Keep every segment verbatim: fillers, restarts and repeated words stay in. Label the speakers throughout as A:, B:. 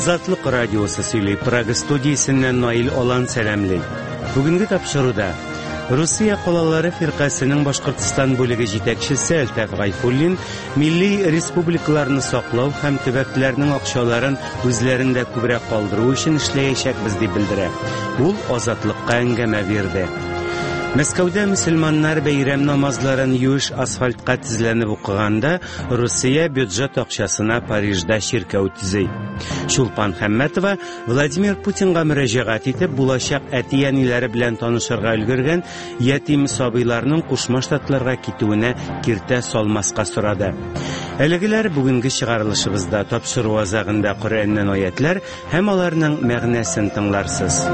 A: Азатлык радиосы сөйли. Прага студиясеннән Наил Алан сәламлый. Бүгенге тапшыруда Русия калалары фиркасының Башкортстан бүлеге җитәкчесе Әлтәф Гайфуллин милли республикаларны саклау һәм төбәкләрнең акчаларын үзләрендә күбрәк калдыру өчен эшләячәкбез дип белдерә. Ул Азатлыкка әңгәмә бирде. Мәскәүдә мөселманнар бәйрәм намазларын юеш асфальтка тезләнеп укыганда Русия бюджет акчасына Парижда чиркәү төзи. Шулпан Хәммәтова Владимир Путинга мөрәҗәгать итеп булачак әти-әниләре белән танышырга өлгергән ятим сабыйларның Кушма Штатларга китүенә киртә салмаска сорады. Әлегеләр бүгенге чыгарылышыбызда тапшыру азагында Коръәннән аятлар һәм аларның мәгънәсен тыңларсыз.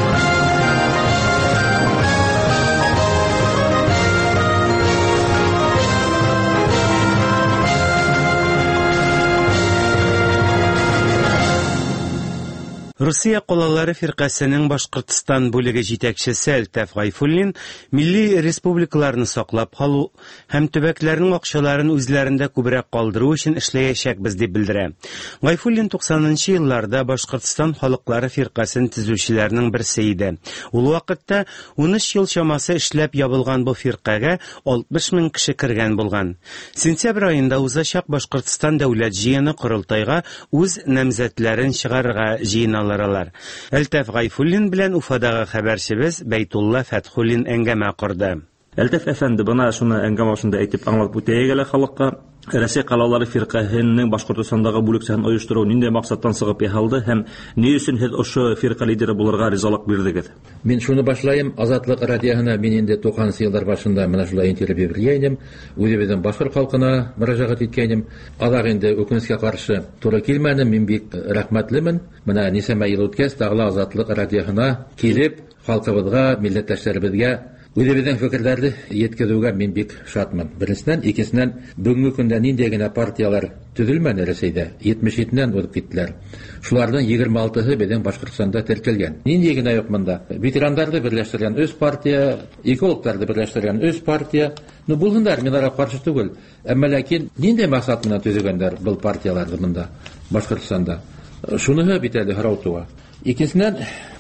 A: Русия калалары фиркасының Башкортстан бүлеге җитәкчесе Әлтәф Гайфуллин милли республикаларны саклап калу һәм төбәкләрнең акчаларын үзләрендә күбрәк калдыру өчен эшләячәкбез дип белдерә. Гайфуллин туксанынчы елларда Башкортстан халыклары фиркасын төзүчеләрнең берсе иде. Ул вакытта ун өч ел чамасы эшләп ябылган бу фиркага алтмыш мең кеше кергән булган. Сентябрь аенда узачак Башкортстан дәүләт җыены корылтайга үз намзәтләрен чыгарырга җыена. Әлтәф Гайфуллин белән Уфадагы хәбәрчебез Бәйтулла Фәтхуллин әңгәмә корды.
B: Әлтәф әфәнде, бына шуны әңгәмә башында әйтеп аңлатып үтәйек әле халыкка. Россия калалары фиркаһының Башкортстандагы бүлексен оештыру нинди максаттан сыгып яһалды һәм ни өчен һез ошо фирка лидеры булырга ризалык бирдегез?
C: Мин шуны башлайым. Азатлык радиоһына мин инде туксанынчы еллар башында менә шулай интервью биргәнем. Үзебезнең башкорт халкына мөрәҗәгать иткәнем. Алар инде өкенечкә каршы туры килмәде. Мин бик рәхмәтлемен. Менә нисәмә ел үткәч, тагы Азатлык радиоһына килеп, халкыбызга, милләттәшләребезгә үзебезнең фикерләрне yetkizүгә мин бик шатмын. Беренчедән, икенчедән, бүгенге көндә нинди генә партиялар төзелмәде Рәсәйдә, җитмеш җидедән узып киттеләр. Шуларның егерме алтысы безнең Башкортстанда теркәлгән. Нинди генә юк монда. Ветераннарны берләштергән өч партия, экологларны берләштергән өч партия. Ну булганнар, мин ара каршы түгел. Әмма ләкин нинди максат менән төзегәннәр бу партияларны монда Башкортстанда? Шуны бит әле һорау туа. Икенчедән,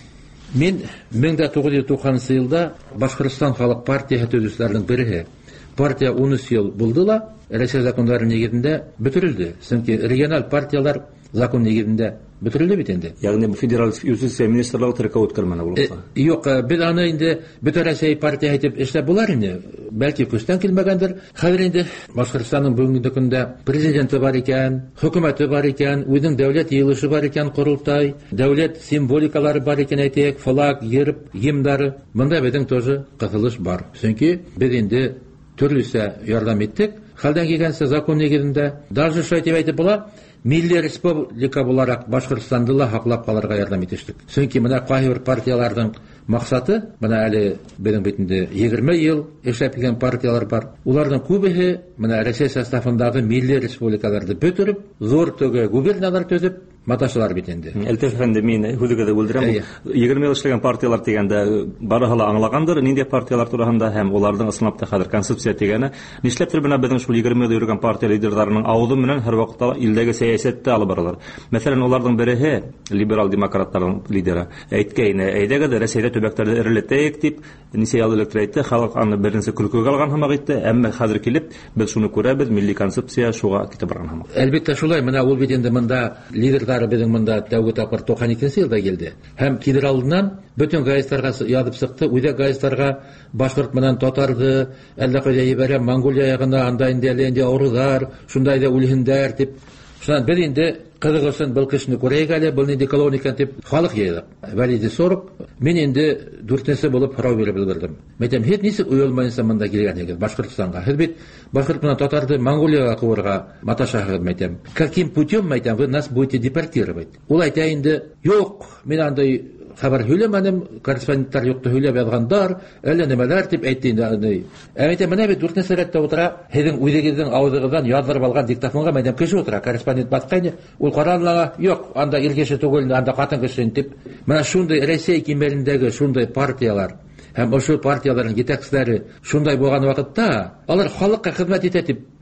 C: Мин мең дә тугыз йөз туксанынчы елда Башкортстан халык партиясы төзүчеләрнең бере. Партия ун өч ел булды ла, Рәсәй законнары нигезендә бөтерелде. Чөнки региональ партиялар закон нигезендә бөтерелде бит инде.
B: Ягъни бу федераль юстиция министрлыгы теркәү үткәрмәне булса.
C: Юк, без аны инде бөтен Рәсәй партия итеп эшләп булар инде. Бәлки көстән килмәгәндер. Хәзер инде Башкортстанның бүгенге көндә президенты бар икән, хөкүмәте бар икән, үзенең дәүләт йыелышы бар икән, корылтай, дәүләт символикалары бар икән, әйтәйек, флаг, герб, гимннары. Монда безнең тоже катылыш бар. Чөнки без инде төрлесә ярдәм иттек. Хәлдән килгәнчә закон нигезендә даже шулай дип әйтеп була, милли республика буларак Башкортстанды ла хаклап калырга ярдәм итештек. Чөнки менә кайбер партияларның максаты, менә әле безнең битендә егерме ел эшләп килгән партиялар бар. Уларның күбеһе менә Рәсәй составындагы милли республикаларны бөтереп, зур төге губерниялар төзеп маташалар бит инде.
B: Әлтәф әфәнде, мин хүлегедә белдерәм. егерме ел эшләгән партиялар дигәндә барыһы ла аңлагандыр, нинди партиялар турында һәм уларның ысынлап хәзер концепция дигәне. Нишләптер менә безнең шул егерме ел йөргән партия лидерларының авызы менән һәр вакытта илдәге сәясәттә алып баралар. Мәсәлән, уларның береһе, либерал демократларның лидеры, әйткәйне, әйдәгә рәсәйдә төбәкләрдә эрелетәйек дип, нисә ел элек әйтте, халык аны беренче күлкегә алган һәм әйтте, әмма хәзер килеп, без шуны күрәбез, милли концепция шуга китеп барган һәм.
C: Әлбәттә шулай, менә ул бит инде монда лидерлары безнең монда тәүге тапкыр туксан икенче елда килде. Һәм килер алдыннан бөтен газеталарга язып чыкты, үдә газеталарга башкорт менән татарды, әллә кайда ибәрә, Монголия ягына, анда инде инде авырулар, шундай да үлһендәр дип. Шуннан без инде кызыгышын был кешене күрәйек әле, был нинди колония икән дип халык йыйдык. Вәлиди сорып, мин инде дүртенче булып һорау биреп өлгердем. Мәйтәм, һез нисек уелмайсыз монда килгәнегез Башкортстанга? Һез бит башкорт менән татарды Монголияга куырга маташагыз, мәйтәм. Каким путем, мәйтәм, вы нас будете депортировать? Ул әйтә инде, юк, мин андай хәбәр һөйләмәдем, корреспондентлар юкты һөйләп язгандар, әллә нәмәләр дип әйтте инде. Әйтә, менә бит дүртенче рәттә утыра, һезнең үзегезнең авызыгыздан яздырып алган диктофонга мәйдән кеше утыра, корреспондент баскайны, ул каранлага, юк, анда ир кеше түгел, анда хатын кеше дип. Менә шундый Рәсәй кимәлендәге шундый партиялар һәм ошо партияларның җитәкчеләре шундай булган вакытта, алар халыкка хезмәт итә дип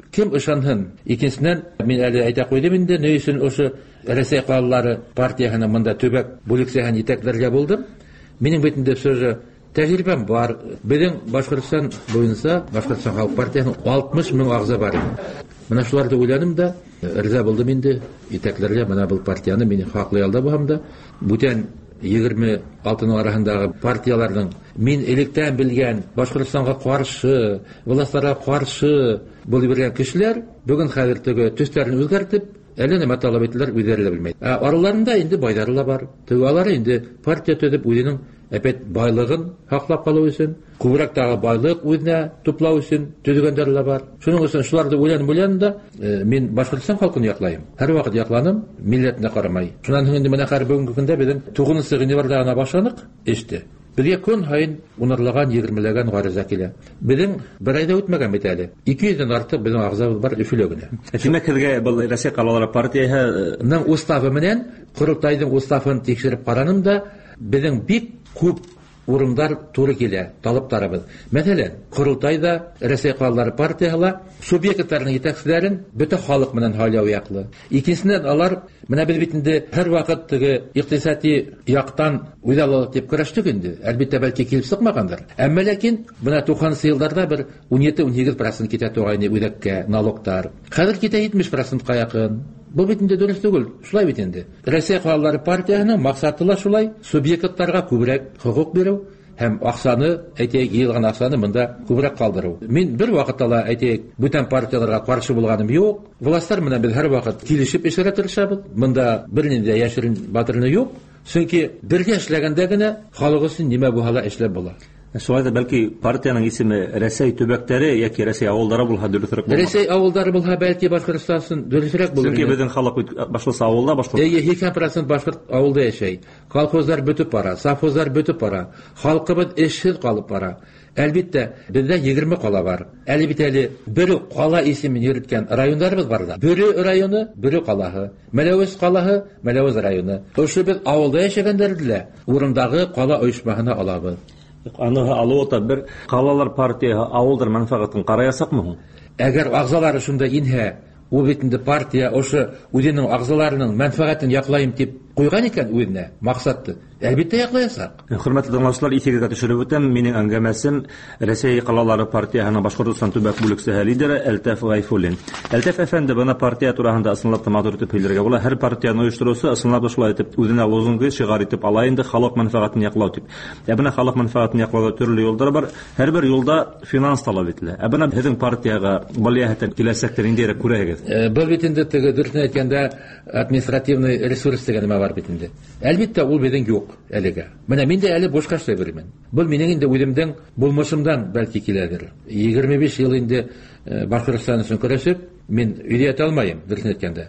C: кем ышанһын. Икенчедән, мин әле әйтә куйдым инде, ни өчен ошо Рәсәй калалары партияһының монда төбәк бүлексәһен итәкләргә булдым. Минем бит инде сөзе тәҗрибәм бар. Безнең Башкортстан буенча Башкортстан халык партиясының алтмыш мең агза бар. Менә шуларда уйланым да, риза булдым инде итәкләргә менә бу партияны мин хаклый алды бу һәмдә. Бүтән егерме алтының арасындагы партияларның мин электән белгән Башкортстанга каршы, властьларга каршы булып бергән кешеләр бүген хәзер теге төстәрен үзгәртеп, әле нәмә талап ителәр, үҙләре дә белмәй. Араларында инде байлары ла бар. Теге алары инде партия төзеп үзенең әпәт байлыгын һаклап калу өчен, күбрәк тагы байлык үзенә туплау өчен төзегәннәр ла бар. Шуның өчен шуларда уйланып уйланам да, мин Башкортстан халкын яклайм. Һәр вакыт якланым, милләтне карамай. Шуннан соң инде менә хәр бүгенге көндә безнең тугызынчы гыйнварда гына башланык эште. Безгә көн һайын унарлаган, егермеләгән гариза килә. Безнең бер айда үтмәгән бит әле. ике йөздән артык безнең агзабыз бар Өфөлә генә.
B: Димәк, һеҙгә был Рәсәй калалары партияһының
C: уставы менән Корылтайның уставын тикшереп караным да, безнең бик күп урындар туры килә, талаптарыбыз. Мәсәлән, Корылтайда Рәсәй калалары партияһы субъектларның итәкчеләрен бөтә халык менән һайлау яклы. Икенчедән, алар менә без бит инде һәр вакыт теге икътисади яктан уйлалар дип көрәштек инде. Әлбәттә, бәлки килеп сыкмагандыр. Әмма ләкин менә туксанынчы елларда бер ун җиде-ун сигез процент китә тугайны үдәккә налогтар. Хәзер китә җитмеш процентка якын. Бу бит инде дөрес түгел. Шулай бит инде. Рәсәй калалары партиясының максаты ла шулай. Субъектларга күбрәк хокук бирү һәм акчаны, әйтәйек, йыелган акчаны монда күбрәк калдыру. Мин бер вакытта ла, әйтәйек, бүтән партияларга каршы булганым юк. Властьлар менән без һәр вакыт килешеп эшләргә тырышабыз. Монда бернинди яшерен батырны юк. Чөнки бергә эшләгәндә генә халык өчен нимә булһа эшләп була.
B: Шулай да бәлки партияның исеме Рәсәй төбәктәре яки Рәсәй авылдары булһа дөресрәк булыр.
C: Рәсәй авылдары булһа бәлки Башкортстан өчен дөресрәк булыр.
B: Чөнки безнең халык башлысы авылда, башкорт.
C: Әйе, һиксән процент башкорт авылда яшәй. Колхозлар бөтеп бара, совхозлар бөтеп бара. Халкыбыз эшсез калып бара. Әлбәттә, бездә егерме кала бар. Әле бит әле бер кала исемен йөрткән районнарыбыз бар да. Бер районы, бер калаһы. Мәләвез калаһы, Мәләвез районы. Ошо без авылда яшәгәндәр урындагы кала оешмаһына алабыз.
B: Аны алуыта бер калалар партияһы авылдар мәнфәгатен караясакмы һуң?
C: Әгәр агзалары шунда инһә, ул бит инде партия ошо үзенең агзаларының мәнфәгатен яклайм дип куйган икән үзенә максатты. Әлбәттә яклаясак.
B: Хөрмәтле тыңлаучылар, исегезгә төшереп үтәм, минең әңгәмәсем Рәсәй калалары партияһының Башкортстан төбәк бүлексәһе лидеры Әлтәф Гайфуллин. Әлтәф әфәнде, бына партия тураһында ысынлап та матур итеп һөйләргә була. Һәр партияны оештырыусы ысынлап та шулай итеп үзенә лозунгы шиғар итеп ала инде, халык мәнфәгатен яклау дип. Ә бына халык мәнфәгатен яклауда төрле юлдар бар. Һәр бер юлда финанс талап ителә. Ә бына һезнең партияга балияһәтен киләсәктә ниндирәк күрәһегез?
C: Бу бит инде теге дөресен әйткәндә административный ресурс дигән нәмә бар бит инде. Әлбәттә, ул безнең юк әлегә. Менә мин дә әле бушка эшләп йөрим. Бу минең инде үземнең булмышымдан бәлки киләдер. егерме биш ел инде Башкортстан өчен көрәшеп, мин өйдә ята алмаем, дөресен әйткәндә.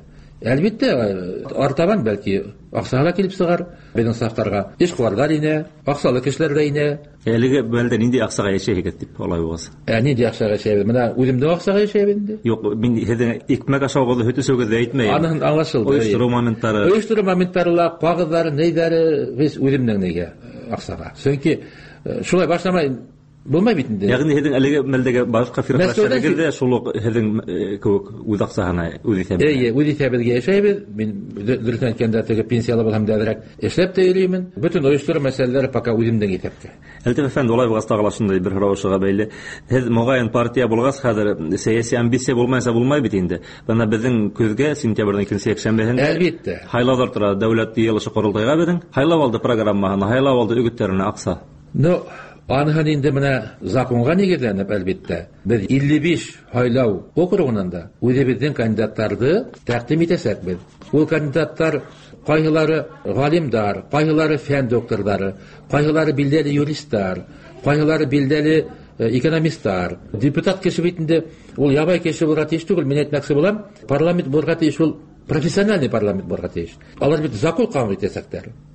C: Әлбәттә, артабан бәлки акчага килеп сыгар, безнең сафтарга эшкуарлар инә, акчалы кешеләр дә инә.
B: Әлеге бәлдә нинди акчага яшәйгез дип алай булса.
C: Ә нинди акчага яшәйбез? Менә үземдә акчага яшәйбез инде.
B: Юк, мин һезнең икмәк ашаугызды һөтүсегезне әйтмәйм.
C: Аның аңлашылды.
B: Оештыру моменттары.
C: Оештыру моменттары ла, кагызлары, нәйдәре без үземнең нигә акчага. Чөнки шулай башламай булмай бит инде.
B: Ягъни һезнең әлеге мәлдәге башка фиркаларда дә шул ук һезнең күк үз акчаһына үз итәбез.
C: Әйе, үз итәбезгә яшәйбез. Мин дөресен әйткәндә теге пенсиялы булһам да әзрәк эшләп тә йөрим. Бөтен оештыру мәсьәләләре пока үземдән итәпкә.
B: Әлтәф әфәнде, улай булгас тагы шундай бер һорашыга бәйле. Һез мөгаен партия булгас, хәзер сәяси амбиция булмаса булмай бит инде. Бана безнең күзгә сентябрьнең икенче якшәмбәһендә
C: әлбәттә
B: хайлаулар тора, дәүләт йыелышы Корылтайга безнең хайлау алды программаһына, хайлау алды үгетләренә акса.
C: Ну, аныһын инде менә законга нигезләнеп, әлбәттә, без илле биш хайлау округынан да үзебезнең кандидаттарды тәкъдим итәсәкбез. Ул кандидаттар кайһылары галимдар, кайһылары фән докторлары, кайһылары билдәле юристлар, кайһылары билдәле экономистлар. Депутат кеше бит инде ул ябай кеше булырга тиеш түгел. Мин әйтмәкче булам, парламент булырга тиеш, ул профессиональный парламент булырга тиеш. Алар бит закон кабул итәсәктәр.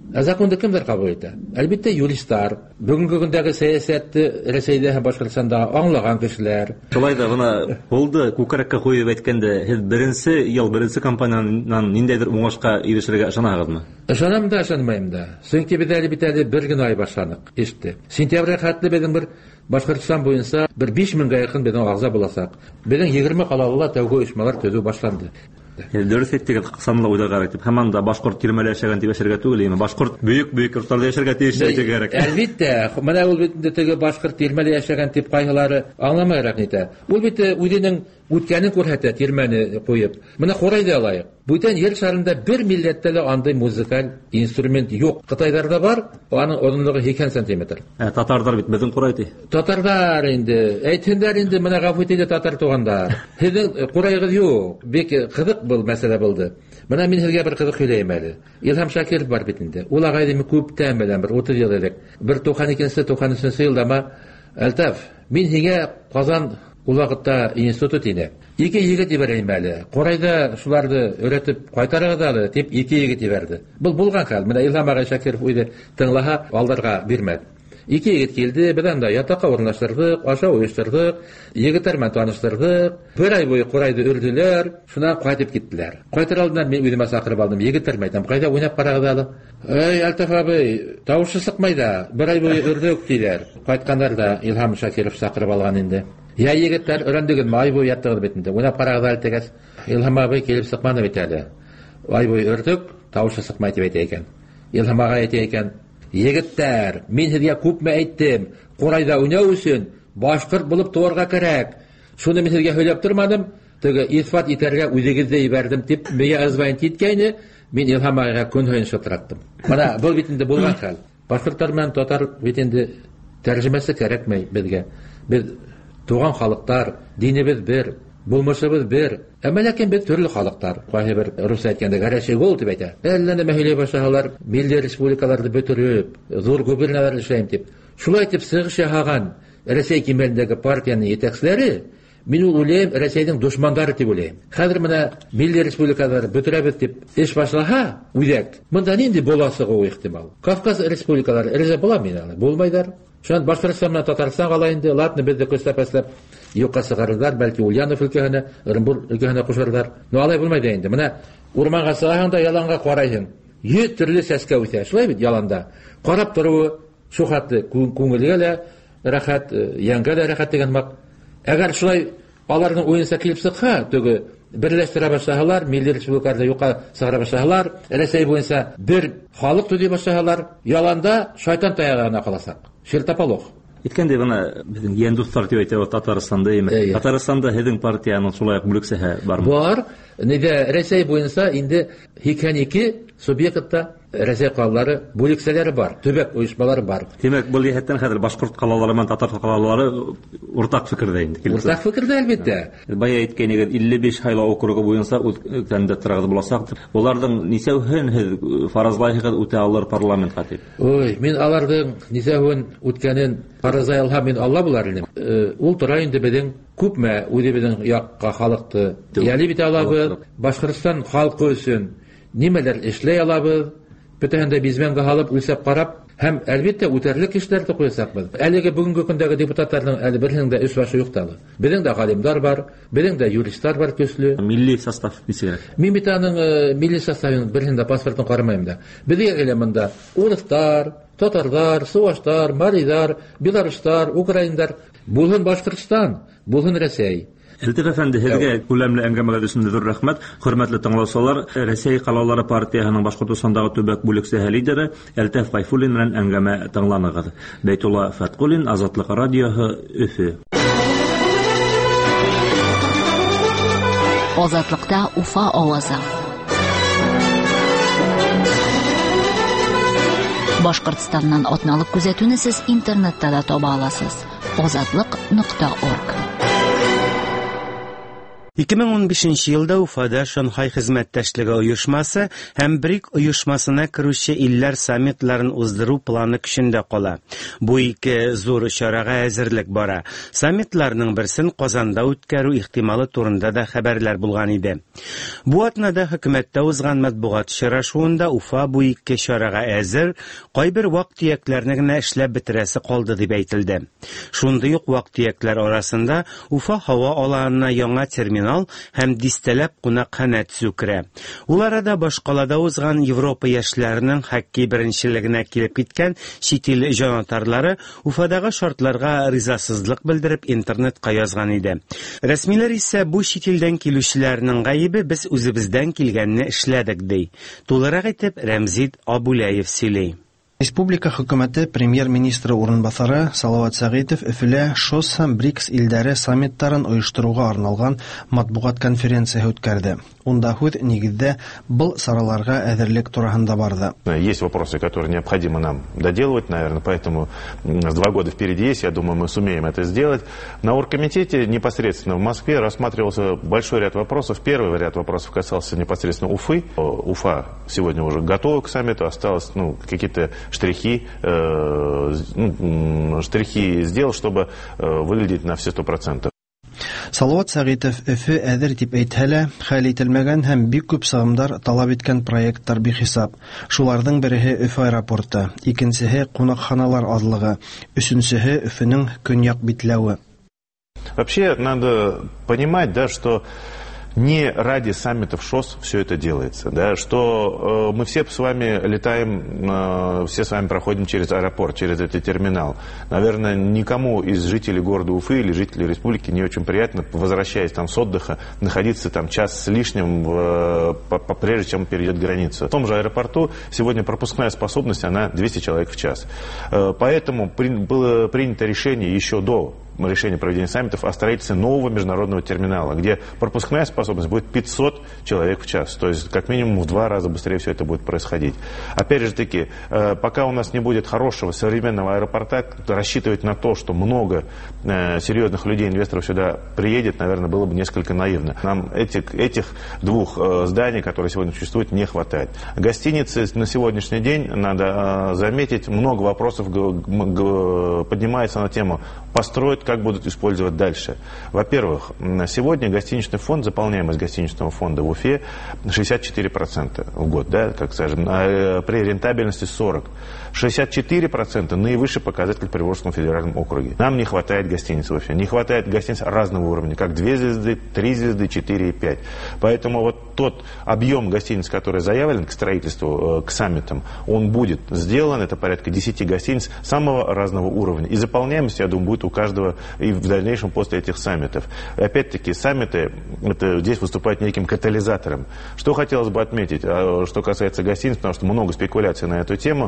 C: Ә законды кемдер кабул итә? Әлбәттә, юристлар, бүгенге көндәге сәясәтте Рәсәйдә һәм Башкортстанда аңлаган кешеләр.
B: Шулай да гына булды, күкрәккә куеп әйткәндә, һез беренче ел беренче кампаниянан ниндәйдер уңышка ирешергә ышанаһызмы?
C: Ышанам да, ышанмыйм да. Чөнки без әле бит әле бер генә ай башланык иште. Сентябрь хәтле безнең бер Башкортстан буенча бер биш меңгә якын безнең агза буласак. Безнең егерме калалыла тәүге оешмалар төзү башланды.
B: Дөрес әйттегез, санлы уйдага кирәк. Һәм анда башкорт тирмәлә яшәгән дип яшәргә түгел, инде башкорт бөек-бөек йортларда яшәргә тиеш кирәк.
C: Әлбәттә, менә ул бит теге башкорт тирмәлә яшәгән дип кайгылары аңламайрак итә. Ул бит үзенең үткәнен күрһәтә, тирмәне куеп. Менә Хорайда алайык. Бүтән ел шарында бер милләттә дә андай музыкаль инструмент юк. Кытайларда бар, аның озынлыгы сиксән сантиметр.
B: Ә татарлар бит безнең Хорайды.
C: Татарлар инде, әйтһеннәр инде, менә гафуитәдә татар тугандар. Сезнең Хорайгыз юк. Бик кызык бул мәсьәлә булды. Менә мин сезгә бер кызык сөйләйм әле. Илһам Шакиров бар бит инде. Ул агайды мин күптән беләм, бер утыз ел элек. бер туксан икенче туксан өченче елда Әлтәф, мин һиңә Казан ул вакытта институт иде. Ике егет ибәрәм әле. Корайда шуларды өйрәтеп кайтарыгыз әле дип ике егет ибәрде. Бу булган хәл. Менә Илһам агай Шакиров үзе тыңлаһа, алдарга бирмәде. Ике егет килде, бездән дә ятакка урнаштырдык, аша уештырдык, егетләр белән таныштырдык. Бер ай буе Корайды үрделәр, шуннан кайтып киттеләр. Кайтыр алдыннан мин үземә сакырып алдым, егетләр мәйтәм, кайда уйнап карагыз әле. Эй, Әлтәф абый, тавышы сыкмай да, бер ай буе үрдек диләр. Кайтканнар да Илһам Шакиров сакырып алган инде. Я егетләр өрәндеген ай буе яттыгыз бит инде. Уйнап карагыз әле тегәс. Илһам абый килеп сыкмады бит әле. Ай буе үрдек, тавышы сыкмай дип әйтә икән. Илһам агай әйтә икән: Егеттәр, мин һеҙгә күпме әйттем, Корайда уйнау өсөн башҡорт булып тыуырға кәрәк. Шуны мин һеҙгә һөйләп тормадым, теге исбат итәргә үҙегеҙҙе ебәрҙем тип миңә ызбайын титкәйне, мин Илһам агайға көн һайын шылтыраттым. Бына был бит инде булган хәл. Башҡорттар менән татар бит инде тәржемәсе кәрәкмәй беҙгә. Беҙ туған халыҡтар, динебеҙ бер, булмышыбыҙ бер. Әммә ләкин беҙ төрлө халыҡтар. Ҡайһы бер рус әйткәндә гәрәшей гол тип әйтә. Әллә нәмә һөйләй башлаһалар, милли республикаларҙы бөтөрөп, ҙур губерналар эшләйем тип. Шулай тип сығыш яһаған Рәсәй кимәлендәге партияның етәкселәре, мин ул уйлайым, Рәсәйҙең дошмандары тип уйлайым. Хәҙер менә милли республикалар бөтөрәбеҙ тип эш башлаһа, үҙәк, мында нинди була сығыу ихтимал? Кавказ республикалары риза буламы инде? Булмайҙар. Шунан Башҡортостан менән Татарстан ала инде, ладно, беҙҙе көсләп-әсләп юҡҡа сығарырҙар, бәлки Ульянов өлкәһенә, Ырымбур өлкәһенә ҡушырҙар. Но алай булмай да инде. Менә урманға сығаһың да яланға ҡарайһың. Йөҙ төрлө сәскә үҫә, шулай бит яланда. Ҡарап тороуы шухаты, күңелгә лә рәхәт, йәнгә лә рәхәт дигән мак. Әгәр шулай аларның уйынса килеп сыҡһа, теге берләштерә башлаһалар, милли республикаларҙы юҡҡа сығара башлаһалар, Рәсәй буйынса бер халыҡ төҙөй башлаһалар, яланда шайтан таяғына ҡаласаҡ. Шелтополох.
B: Иткәндә гына безнең ян дуҫтар дип әйтә Татарстанда, әйме. Татарстанда һеҙҙең партияның шулай уҡ бүлексәһе бармы?
C: Бар. Нидә Рәсәй буйынса инде һикһән ике субъектта Рәсәй ҡалалары бүлексәләре бар, төбәк ойошмалары бар.
B: Тимәк, был йәһәттән хәҙер башҡорт ҡалалары менән татар ҡалалары уртаҡ фекерҙә инде.
C: Уртаҡ фекерҙә, әлбиттә.
B: Бая әйткәнегеҙ, илле биш һайлау округы буйынса кандидаттарығыҙ буласаҡ. Уларҙың нисәүһен һеҙ фаразлайһығыҙ үтә алыр парламентҡа тип?
C: Ой, мин аларҙың нисәүһен үткәнен фаразлай алһам, мин Алла булар инем. Ул тора инде беҙҙең күпме үҙебеҙҙең яҡҡа халыҡты йәли бит алабыҙ, Башҡортостан халҡы өсөн нимәләр эшләй алабыҙ, бөтәһендә бизмәнгә һалып, үлсәп ҡарап, һәм әлбиттә үтәрлек эштәрҙе ҡуясаҡбыҙ. Әлеге бүгенге көндәге депутаттарҙың әле береһенең дә өс башы юҡ та. Беҙҙең дә ғалимдар бар, беҙҙең дә юристтар бар көслө.
B: Милли состав нисә?
C: Мин бит аның милли составын береһен дә паспортын ҡарамайым да. Беҙгә гелә мында урыҫтар, татарҙар, сыуаштар, марийҙар, белорустар, украиндар, булһын Башҡортостан, булһын Рәсәй.
B: Әлтәф әфәнде, һеҙгә күләмле әңгәмәгеҙ өсөн ҙур рәхмәт. Хөрмәтле тыңлаусылар, Рәсәй ҡалалары партияһының Башҡортостандағы төбәк бүлексәһе лидеры Әлтәф Ғайфуллин менән әңгәмә тыңланығыҙ. Бәйтулла Фәтҡуллин, Азатлыҡ радиоһы, Өфө.
D: Азатлыҡта Уфа ауазы. Башҡортостаннан атналыҡ күзәтүне сез интернетта да таба аласыз. азатлык нокта орг
A: ике мең ун бишенче елда Уфада Шанхай хезмәттәшлеге оешмасы һәм БРИК оешмасына керүче илләр саммитларын уздыру планы көчендә кала. Бу ике зур чарага әзерлек бара. Саммитларның берсен Казанда үткәрү ихтималы турында да хәбәрләр булган иде. Бу атнада хөкүмәттә узган матбугат очрашуында Уфа бу ике чарага әзер, кайбер вак-төякләрне генә эшләп бетерәсе калды дип әйтелде. Шундый ук вак-төякләр арасында Уфа һава аланына яңа терминал һәм дистәләп кунакханә төзү керә. Ул арада башкалада узган Европа яшьләренең хоккей беренчелегенә килеп киткән чит ил җанатарлары Уфадагы шартларга ризасызлык белдереп интернетка язган иде. Рәсмиләр исә бу чит илдән килүчеләрнең гаебе без үзебездән килгәнне эшләдек ди. Тулырак итеп Рәмзит Абуләев сөйли.
E: Республика хөкүмәте премьер-министры урынбасары Салават Сәгыйтов Өфөлә ШОС һәм БРИКС илләре саммиттарын оештыруга арналган матбугат конференциясе үткәрде. Унда һүз нигездә был сараларга әзерлек тураһында барды.
F: Есть вопросы, которые необходимо нам доделывать, наверное, поэтому с два года впереди есть, я думаю, мы сумеем это сделать. На оргкомитете непосредственно в Москве рассматривался большой ряд вопросов. Первый ряд вопросов касался непосредственно Уфы. Уфа сегодня уже готова к саммиту, осталось ну, какие-то штрихи, э, ну, штрихи сделал, чтобы э, выглядеть на все сто процентов.
E: Салават Сәгыйтов Өфө әзер дип әйтһә лә, хәл ителмәгән һәм бик күп сыгымдар талап иткән проекттар бихисап. Шуларның береһе Өфө аэропорты, икенчесе кунакханалар азлыгы, өченчесе Өфөнең көньяк битләве.
F: Вообще надо понимать, да, что не ради саммитов ШОС все это делается, да, что э, мы все с вами летаем, э, все с вами проходим через аэропорт, через этот терминал. Наверное, никому из жителей города Уфы или жителей республики не очень приятно, возвращаясь там с отдыха, находиться там час с лишним, э, по, по, прежде чем перейдет границу. В том же аэропорту сегодня пропускная способность, она двести человек в час. Э, поэтому при, было принято решение еще до решение проведения саммитов о строительстве нового международного терминала, где пропускная способность будет пятьсот человек в час. То есть, как минимум, в два раза быстрее все это будет происходить. Опять же таки, пока у нас не будет хорошего современного аэропорта, рассчитывать на то, что много серьезных людей, инвесторов сюда приедет, наверное, было бы несколько наивно. Нам этих, этих двух зданий, которые сегодня существуют, не хватает. Гостиницы на сегодняшний день, надо заметить, много вопросов поднимается на тему построить, как будут использовать дальше. Во-первых, на сегодня гостиничный фонд, заполняемость гостиничного фонда в Уфе шестьдесят четыре процента в год, да, как скажем, а при рентабельности сорок процентов. шестьдесят четыре процента наивысший показатель в Приволжском федеральном округе. Нам не хватает гостиниц в Уфе. Не хватает гостиниц разного уровня, как две звезды, три звезды, четыре и пять. Поэтому вот тот объем гостиниц, который заявлен к строительству, к саммитам, он будет сделан. Это порядка десяти гостиниц самого разного уровня. И заполняемость, я думаю, будет у каждого и в дальнейшем после этих саммитов. И опять-таки, саммиты это здесь выступают неким катализатором. Что хотелось бы отметить, что касается гостиниц, потому что много спекуляций на эту тему,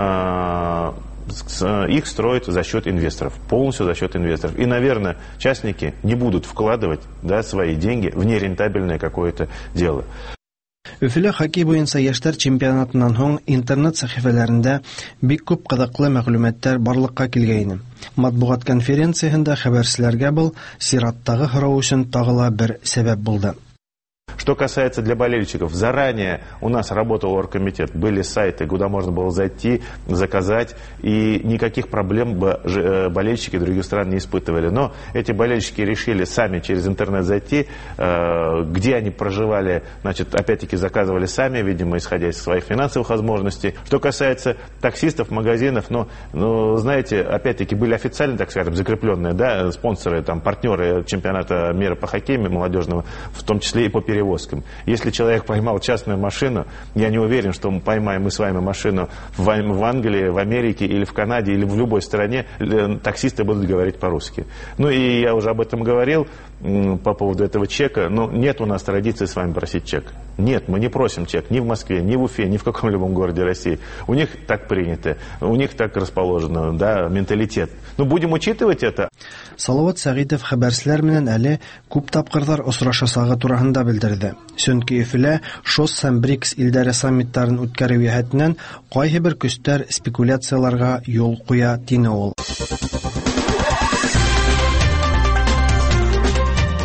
F: их строят за счет инвесторов, полностью за счет инвесторов. И, наверное, частники не будут вкладывать, да, свои деньги в нерентабельное какое-то дело.
E: Өфөлә хоккей буенча яшьләр чемпионатыннан соң интернет сәхифәләрендә бик күп кызыклы мәгълүматлар барлыкка килгән. Матбугат конференциясендә хәбәрчеләргә был сираттагы һорау өчен тагыла бер сәбәп булды.
F: Что касается для болельщиков, заранее у нас работал оргкомитет, были сайты, куда можно было зайти, заказать, и никаких проблем болельщики других стран не испытывали. Но эти болельщики решили сами через интернет зайти, где они проживали, значит, опять-таки заказывали сами, видимо, исходя из своих финансовых возможностей. Что касается таксистов, магазинов, ну, ну знаете, опять-таки были официально, так скажем, закрепленные, да, спонсоры, там, партнеры чемпионата мира по хоккею молодежного, в том числе и по перевозкам. Если человек поймал частную машину, я не уверен, что мы поймаем мы с вами машину в Англии, в Америке или в Канаде или в любой стране, таксисты будут говорить по-русски. Ну и я уже об этом говорил по поводу этого чека, но нет у нас традиции с вами просить чек. Нет, мы не просим чек ни в Москве, ни в Уфе, ни в каком-либо городе России. У них так принято, у них так расположено, да, менталитет. Ну, будем учитывать это.
E: Салават Сәгыйтов хәбәрчеләр белән әле күп тапкырлар очрашасагы турында белдерде. Чөнки Өфөлә ШОС һәм БРИКС илләре саммиттарын үткәрү яһәтеннән кайһы бер көстәр спекуляцияларга юл куя, дине ул.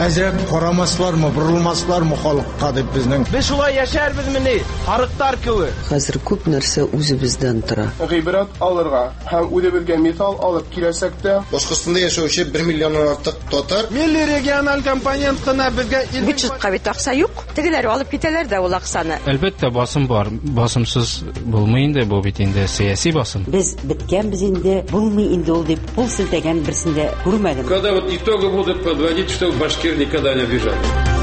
G: Әзрәк карамаслармы, борылмаслармы халыкка дип безнең.
H: Без шулай яшәрбезмени? Харыктар кебек.
I: Хәзер күп нәрсә үзебездән тора.
J: Гыйбрәт алырга һәм үзебезгә мисал алып киләсәк тә,
G: Башкортстанда яшәүче bir миллионнан артык татар
H: милли региональ компонент кына безгә
K: бюджетка бит акча юк. Тегеләр алып китәләр дә ул акчаны.
L: Әлбәттә басым бар. Басымсыз булмый инде бу бит инде сиясәт басым.
M: Без биткәнбез инде, булмый инде ул дип пул селтәгән берсендә күрмәдем.
N: Когда вот итоги будут подводить, что башкир никогда не обижали.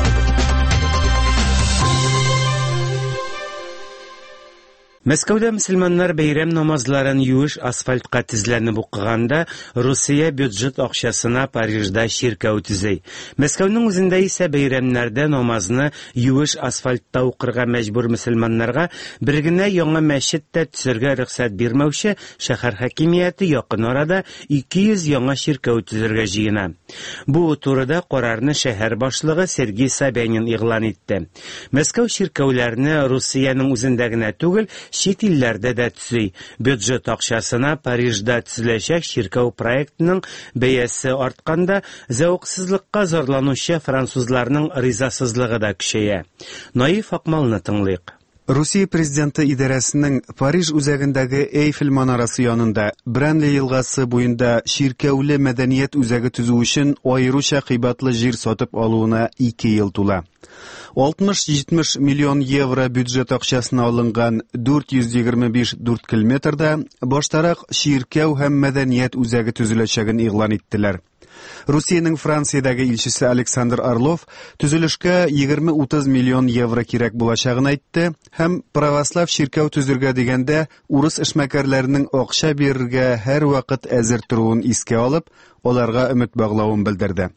A: Мәскәүдә мөселманнар бәйрәм намазларын юеш асфальтка тезләнеп укыганда, Русия бюджет акчасына Парижда ширкәү төзей. Мәскәүнең үзендә исә бәйрәмнәрдә намазны юеш асфальтта укырга мәҗбүр мөселманнарга бер генә яңа мәчеттә төзергә рөхсәт бирмәүче шәһәр хакимияте якын арада ике йөз яңа ширкәү төзергә җыена. Бу турыда карарны шәһәр башлыгы Сергей Собянин игълан итте. Мәскәү ширкәүләрне Русиянең үзендә генә түгел, чит илләрдә дә төзи. Бюджет акчасына Парижда төзеләчәк ширкәү проектының бәясе артканда, зәвыксызлыкка зарланучы французларның ризасызлыгы да көчәя. Наив Акмалны тыңлыйк.
O: Русия президенты идарәсенең Париж үзәгендәге Эйфель манарасы янында Бренли елгасы буенда ширкәүле мәдәният үзәге төзү өчен аеруча кыйбатлы җир сатып алуына ике ел тула. алтмыш-җитмеш миллион евро бюджет акчасына алынган дүрт йөз егерме биш дүрт километрда баштарак ширкәү һәм мәдәният үзәге төзеләчәген игълан иттеләр. Русиянең Франциядәге илчесе Александр Орлов төзелешкә егерме-утыз миллион евро кирәк булачагын әйтте һәм православ ширкәү төзергә дигәндә урыс эшмәкәрләренең акча бирергә һәр вакыт әзер торуын искә алып, аларга өмет баглавын белдерде.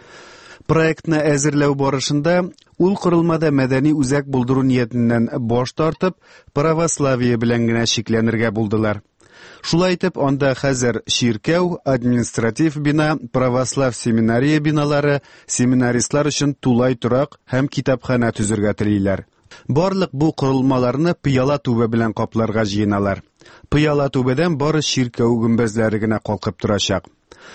O: Проектны әзерләү барышында ул корылмада мәдәни үзәк булдыру ниятеннән баш тартып, православие белән генә шикләнергә булдылар. Шулай итеп, анда хәзер ширкәү, административ бина, православ семинария биналары, семинаристлар өчен тулай торак һәм китапхана төзергә телиләр. Барлык бу корылмаларны Пыяла түбә белән капларга җыеналар. Пыяла түбәдән бары ширкәү гөмбәзләре генә калкып торачак.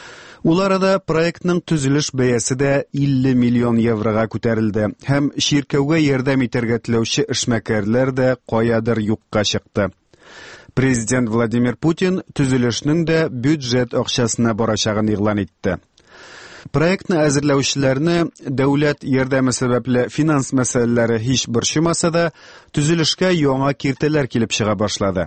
O: Ул арада проектның төзелеш бәясе дә илле миллион еврога күтәрелде һәм ширкәүгә ярдәм итәргә теләүче эшмәкәрләр дә каядыр юкка чыкты. Президент Владимир Путин төзелешнең дә бюджет акчасына барачагын игълан итте. Проектны әзерләүчеләрне дәүләт ярдәме сәбәпле финанс мәсьәләләре һич борчымаса да, төзелешкә яңа киртәләр килеп чыга башлады.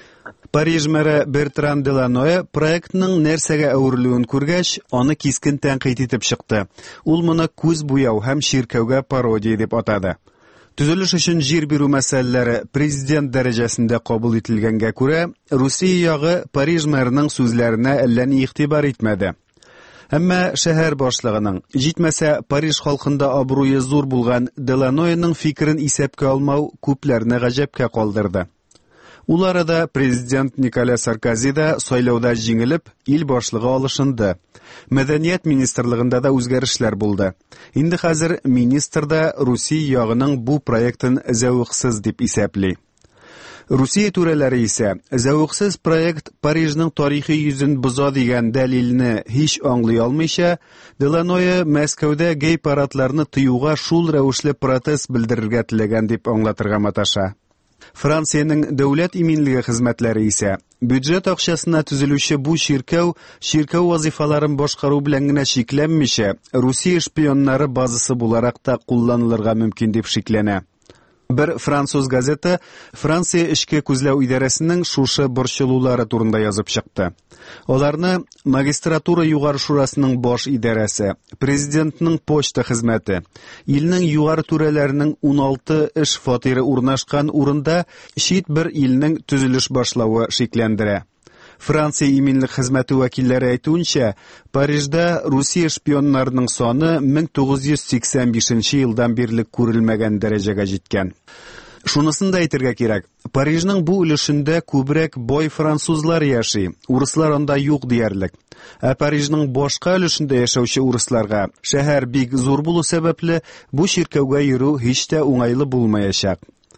O: Париж мэры Бертран Деланоэ проектның нәрсәгә әверелүен күргәч, аны кискен тәнкыйть итеп чыкты. Ул моны күз буяу һәм ширкәүгә пародия дип атады. Төзелеш өчен җир бирү мәсьәләләре президент дәрәҗәсендә кабул ителгәнгә күрә, Русия ягы Париж мэрының сүзләренә әллә ни игътибар итмәде. Әмма шәһәр башлыгының, җитмәсә Париж халкында абруе зур булган Деланоэның фикерен исәпкә алмау күпләрне гаҗәпкә калдырды. Ул арада президент Николя Саркози да сайлауда җиңелеп, ил башлыгы алышынды. Мәдәният министрлыгында да үзгәрешләр булды. Инде хәзер министр да Русия ягының бу проектын зәвыксыз дип исәпли. Русия түрәләре исә зәвыксыз проект Парижның тарихи йөзен боза дигән дәлилне һич аңлый алмыйча, Деланоэ Мәскәүдә гей парадларны тыюга шул рәвешле протест белдерергә теләгән дип аңлатырга маташа. Франциянең дәүләт иминлеге хезмәтләре исә бюджет акчасына төзелүче бу ширкәү, ширкәү вазифаларын башкару белән генә шикләнмичә, Русия шпионнары базасы буларак та кулланылырга мөмкин дип шикләнә. Бер француз газеты Франция эшкә күзләү идарәсенең шушы борчылулары турында язып чыкты. Аларны магистратура югары шурасының баш идарәсе, президентның почта хезмәте, илнең югары түрәләренең ун алты эш фатиры урнашкан урында чит бер илнең төзелеш башлавы шикләндерә. Франция иминлек хезмәте вәкилләре әйтүенчә, Парижда Русия шпионнарының саны мең тугыз йөз сиксән бишенче елдан бирлек күрелмәгән дәрәҗәгә җиткән. Шунысын да әйтергә кирәк. Парижның бу өлешендә күбрәк бай французлар яши, урыслар анда юк диярлек. Ә Парижның башка өлешендә яшәүче урысларга шәһәр бик зур булу сәбәпле бу ширкәүгә йөрү һич тә уңайлы булмаячак.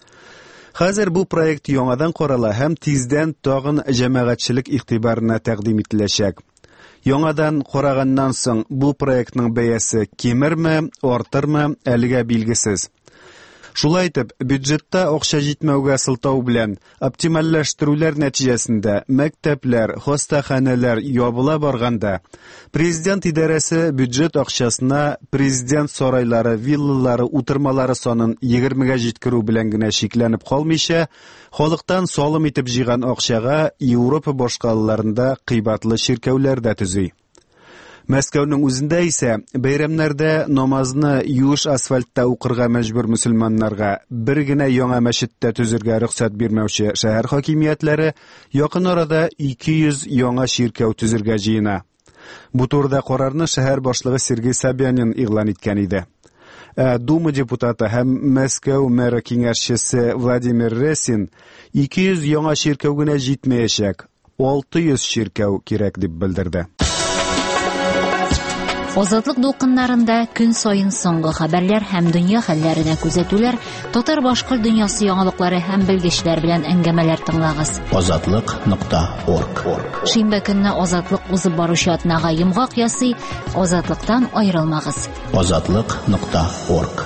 O: Хәзер бу проект яңадан карала һәм тиздән тагын җәмәгатьчелек игътибарына тәкъдим ителәчәк. Яңадан караганнан соң бу проектның бәясе кимерме, артырмы, әлегә билгесез. Шулай итеп, бюджетта акча җитмәүгә сылтау белән оптимальләштерүләр нәтиҗәсендә мәктәпләр, хастаханәләр ябыла барганда, президент идарәсе бюджет акчасына президент сарайлары, виллалары, утырмалары санын егермегә җиткерү белән генә шикләнеп калмыйча, халыктан салым итеп җыйган акчага Европа башкалаларында кыйбатлы ширкәүләр дә төзи. Мәскәүнең үзендә исә бәйрәмнәрдә намазны юеш асфальтта укырга мәҗбүр мөселманнарга бер генә яңа мәчеттә төзергә рөхсәт бирмәүче шәһәр хакимиятләре якын арада ике йөз яңа ширкәү төзергә җыена. Бу турыда карарны шәһәр башлыгы Сергей Собянин игълан иткән иде. Дума депутаты һәм Мәскәү мэры киңәшчесе Владимир Ресин ике йөз яңа ширкәү генә җитмәячәк, алты йөз ширкәү кирәк дип белдерде.
D: Азатлык дулкыннарында көн сайын соңгы хәбәрләр һәм дөнья хәлләренә күзәтүләр, татар-башкорт дөньясы яңалыклары һәм белгечләр белән әңгәмәләр тыңлагыз.
P: азатлык нокта орг.
D: Шимбә көнне Азатлык узып баручы атнага йомгак ясый, Азатлыктан аерылмагыз.
P: азатлык нокта орг.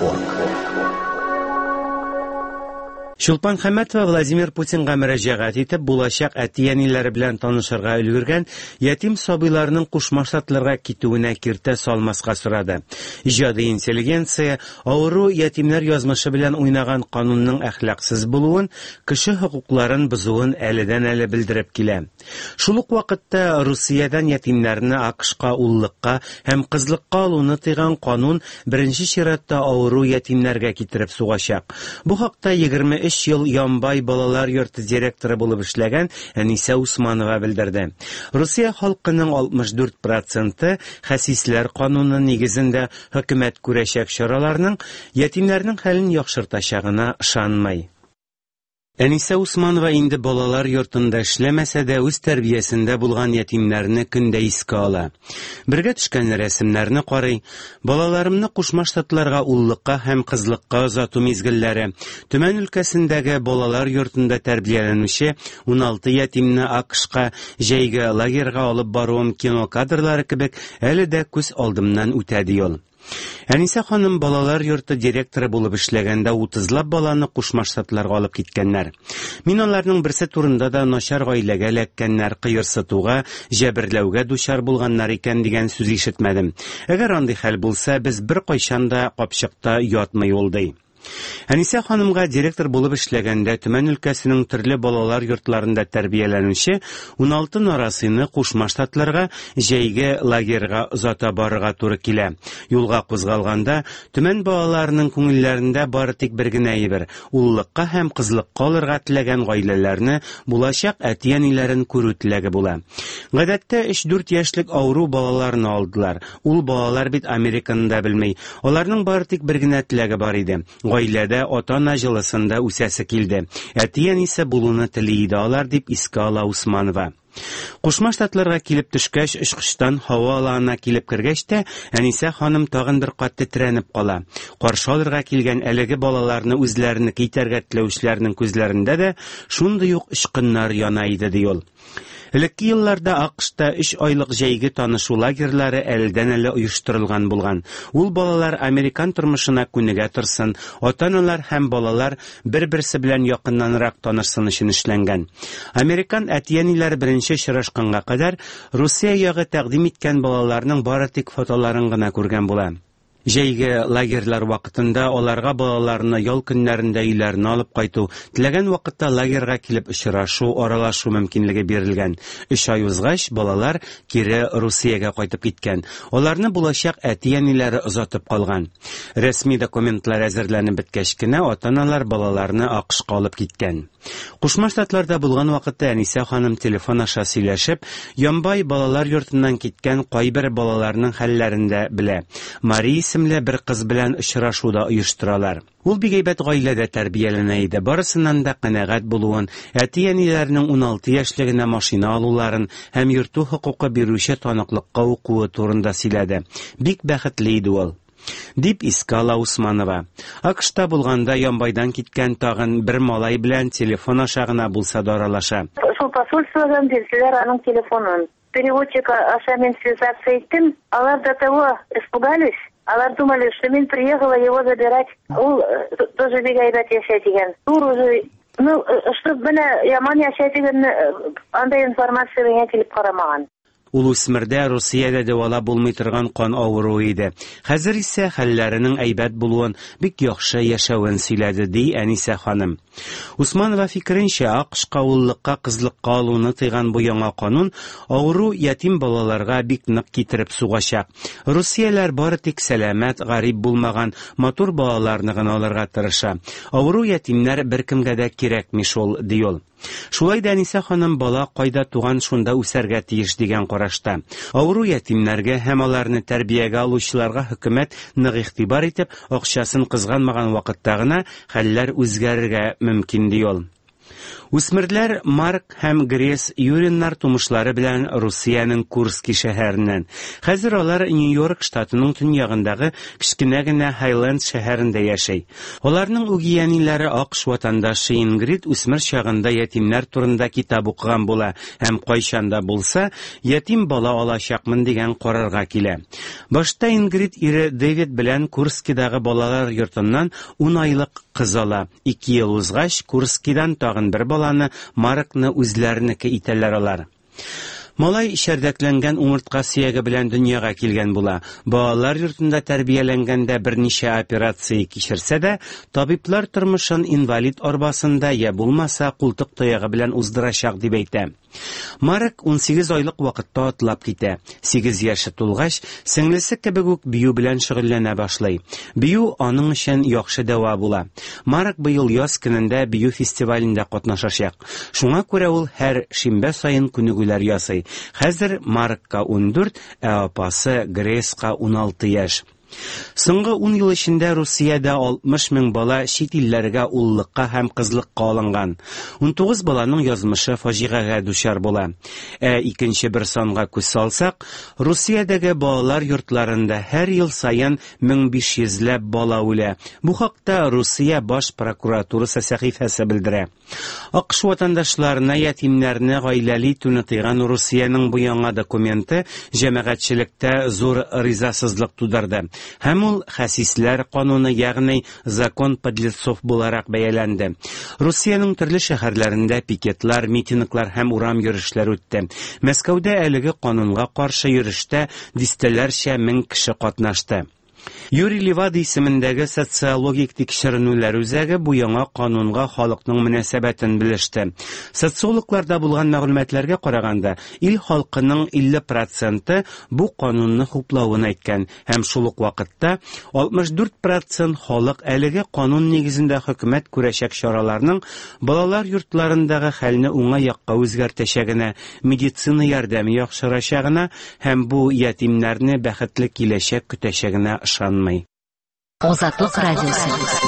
A: Шулпан Хәмәтова Владимир Путинга мөрәҗәгать итеп, булачак әти-әниләре белән танышырга өлгергән ятим сабыйларның Кушма Штатларга китүенә киртә салмаска сорады. Иҗади интеллигенция авыру ятимнәр язмышы белән уйнаган канунның әхлаксыз булуын, кеше хокукларын бузуын әледән-әле белдереп килә. Шул ук вакытта Русиядән ятимнәрне АКШка уллыкка һәм кызлыкка алуны тыйган канун беренче чиратта авыру ятимнәргә китереп сугачак. Бу хакта егерме өч ел Ямбай балалар йорты директоры булып эшләгән Әнисә Усманова белдерде. Русия халкының алтмыш дүрт проценты хәсисләр кануны нигезендә хөкүмәт күрәчәк чараларның ятимнәрнең хәлен яхшыртачагына ышанмый. Әнисә Усманова инде балалар йортында эшләмәсә дә үз тәрбиясендә булган ятимнәрне көндә искә ала. Бергә төшкән рәсемнәрне карый, балаларымны Кушма Штатларга уллыкка һәм кызлыкка озату мизгелләре, Төмән өлкәсендәге балалар йортында тәрбияләнүче ун алты ятимне АКШка җәйге лагерьга алып баруым кино кадрлары кебек әле дә күз алдымнан үтә ди ул. Әнисә ханым балалар йорты директоры булып эшләгәндә утызлап баланы Кушма Штатларга алып киткәннәр. Мин аларның берсе турында да начар гаиләгә эләккәннәр, кыерсытуга, җәберләүгә дучар булганнар икән дигән сүз ишетмәдем. Әгәр андый хәл булса, без бер кайчан да капчыкта ятмый ул ди. Әнисә ханымга директор булып эшләгәндә Төмән өлкәсенең төрле балалар йортларында тәрбияләнүче ун алты нарасыйны Кушма Штатларга җәйге лагерьга озата барырга туры килә. Юлга кузгалганда Төмән балаларының күңелләрендә бары тик бер генә әйбер: уллыкка һәм кызлыкка алырга теләгән гаиләләрне, булачак әти-әниләрен күрү теләге була. Гадәттә өч-дүрт яшьлек авыру балаларны алдылар. Ул балалар бит Американы да белмәй. Аларның бары тик бер генә теләге бар иде: гаиләдә ата-ана җылысында үсәсе килде. Әти-әнисе булуны тели иде алар, дип искә ала Усманова. Кушма Штатларга килеп төшкәч, очкыштан һава аланына килеп кергәч тә, Әнисә ханым тагын бер кат тетрәнеп кала. Каршы алырга килгән әлеге балаларны үзләренә китәргә теләүчләрнең күзләрендә дә шундый ук очкыннар яна иде ди ул. Элекке елларда АКШта өч айлык җәйге танышу лагерьләре әледән-әле оештырылган булган. Ул балалар Американ тормышына күнегә торсын, ата-аналар һәм балалар бер-берсе белән якыннанрак танышсын өчен эшләнгән. Американ әти-әниләре беренче очрашканга кадәр Русия ягы тәкъдим иткән балаларның бары тик фотоларын гына күргән була. Җәйге лагерьләр вакытында аларга балаларны ял көннәрендә өйләренә алып кайту, теләгән вакытта лагерьга килеп очрашу, аралашу мөмкинлеге бирелгән. Өч ай узгач, балалар кире Русиягә кайтып киткән. Аларны булачак әти-әниләре озатып калган. Рәсми документлар әзерләнеп беткәч кенә ата-аналар балаларны АКШка алып киткән. Кушма Штатларда булган вакытта Әнисә ханым телефон аша сөйләшеп, Ямбай балалар йортыннан киткән кайбер балаларның хәлләрен дә белә. Мари исемле бер кыз белән очрашуда оештыралар. Ул бик әйбәт гаиләдә тәрбияләнә иде. Барысыннан да канәгать булуын, әти-әниләренең ун алты яшьлегенә машина алуларын һәм йөртү хокукы бирүче таныклыкка укуы турында сөйләде. Бик бәхетле иде ул, дип искә ала Усманова. АКШта булганда Ямбайдан киткән тагын бер малай белән телефон аша гына булса да аралаша.
Q: Шул посольстводан бирделәр аның телефонын. переводчика аша мен связаться еттім. Алар до того испугались. Алар думали, что мен приехала его забирать. Ол тоже бик әйбәт яшәй дигән. Тур уже, ну, что менә яман яшәй дигән андай информация миңа килеп карамаган.
A: Ул үсмердә Русиядә дәвала булмый торган кан авыруы иде. Хәзер исә хәлләренең әйбәт булуын, бик яхшы яшәвен сөйләде, ди Әнисә ханым. Усманова фикеренчә, АКШка уллыкка, кызлыкка алуны тыйган бу яңа канун авыру ятим балаларга бик нык китереп сугачак. Русияләр бары тик сәламәт, гарип булмаган матур балаларны гына алырга тырыша. Авыру ятимнәр беркемгә дә кирәкми шул, ди ул. Шулай да Әнисә ханым бала кайда туган шунда үсәргә тиеш дигән карашта. Авыру ятимнәргә һәм аларны тәрбиягә алучыларга хөкүмәт нык игътибар итеп, акчасын кызганмаган вакытта гына хәлләр үзгәрергә мөмкин, ди ул. Үсмерләр Марк һәм Грейс Юриннар тумышлары белән Русияның Курски шәһәреннән. Хәзер алар Нью-Йорк штатының төньягындагы кечкенә генә Хайленд шәһәрендә яшәй. Аларның үгияниләре АКШ ватандашы Ингрид үсмер чагында ятимнәр турында китап укыган була һәм кайчанда булса ятим бала алачакмын дигән карарга килә. Башта Ингрид ире Дэвид белән Курскидагы балалар йортыннан ун айлык кыз ала. ике ел узгач Курскидан тагын бер баланы Маркны үзләренеке итәләр алар. Малай шәрдәкләнгән умыртка сөяге белән дөньяга килгән була. Балалар йортында тәрбияләнгәндә берничә операция кичерсә дә, табиблар тормышын инвалид арбасында я булмаса култык таягы белән уздырачак дип әйтә. Марк ун сигез айлык вакытта атлап китә. сигез яше тулгач, сеңлесе кебек үк бию белән шөгыльләнә башлый. Бию аның өчен яхшы дәва була. Марк быел яз көнендә бию фестивалендә катнашачак. Шуңа күрә ул һәр шимбә саен күнегүләр ясый. Хәзер Маркка ун дүрт, ә апасы Грейска ун алты яшь. Соңгы ун ел эчендә Русиядә алтмыш мең бала чит илләргә уллыкка һәм кызлыкка алынган. ун тугыз баланың язмышы фаҗигагә дучар була. Ә икенче бер санга күз салсак, Русиядәге балалар йортларында һәр ел саен мең биш йөзләп бала үлә. Бу хакта Русия баш прокуратурасы сәхифәсе белдерә. АКШ ватандашларына ятимнәрне гаиләли туны тыйган Русиянең бу яңа документы җәмәгатьчелектә зур ризасызлык тудырды. Һәм ул хәсисләр кануны, ягъни закон подлецов буларак бәяләнде. Русиянең төрле шәһәрләрендә пикетлар, митинглар һәм урам йөрешләре үтте. Мәскәүдә әлеге канунга каршы йөрештә дистәләрчә мең кеше катнашты. Юрий Левада исемендәге социологик тикшеренүләр үзәге бу яңа канунга халыкның мөнәсәбәтен белеште. Социологларда булган мәгълүматларга караганда, ил халкының илле проценты бу канунны хуплавын әйткән, һәм шул ук вакытта алтмыш дүрт процент халык әлеге канун нигезендә хөкүмәт күрәчәк чараларның балалар йортларындагы хәлне уңай якка үзгәртәчәгенә, медицина ярдәме яхшырачагына һәм бу ятимнәрне бәхетле киләчәк көтәчәгенә ышанмый.
D: Азатлык радиосы.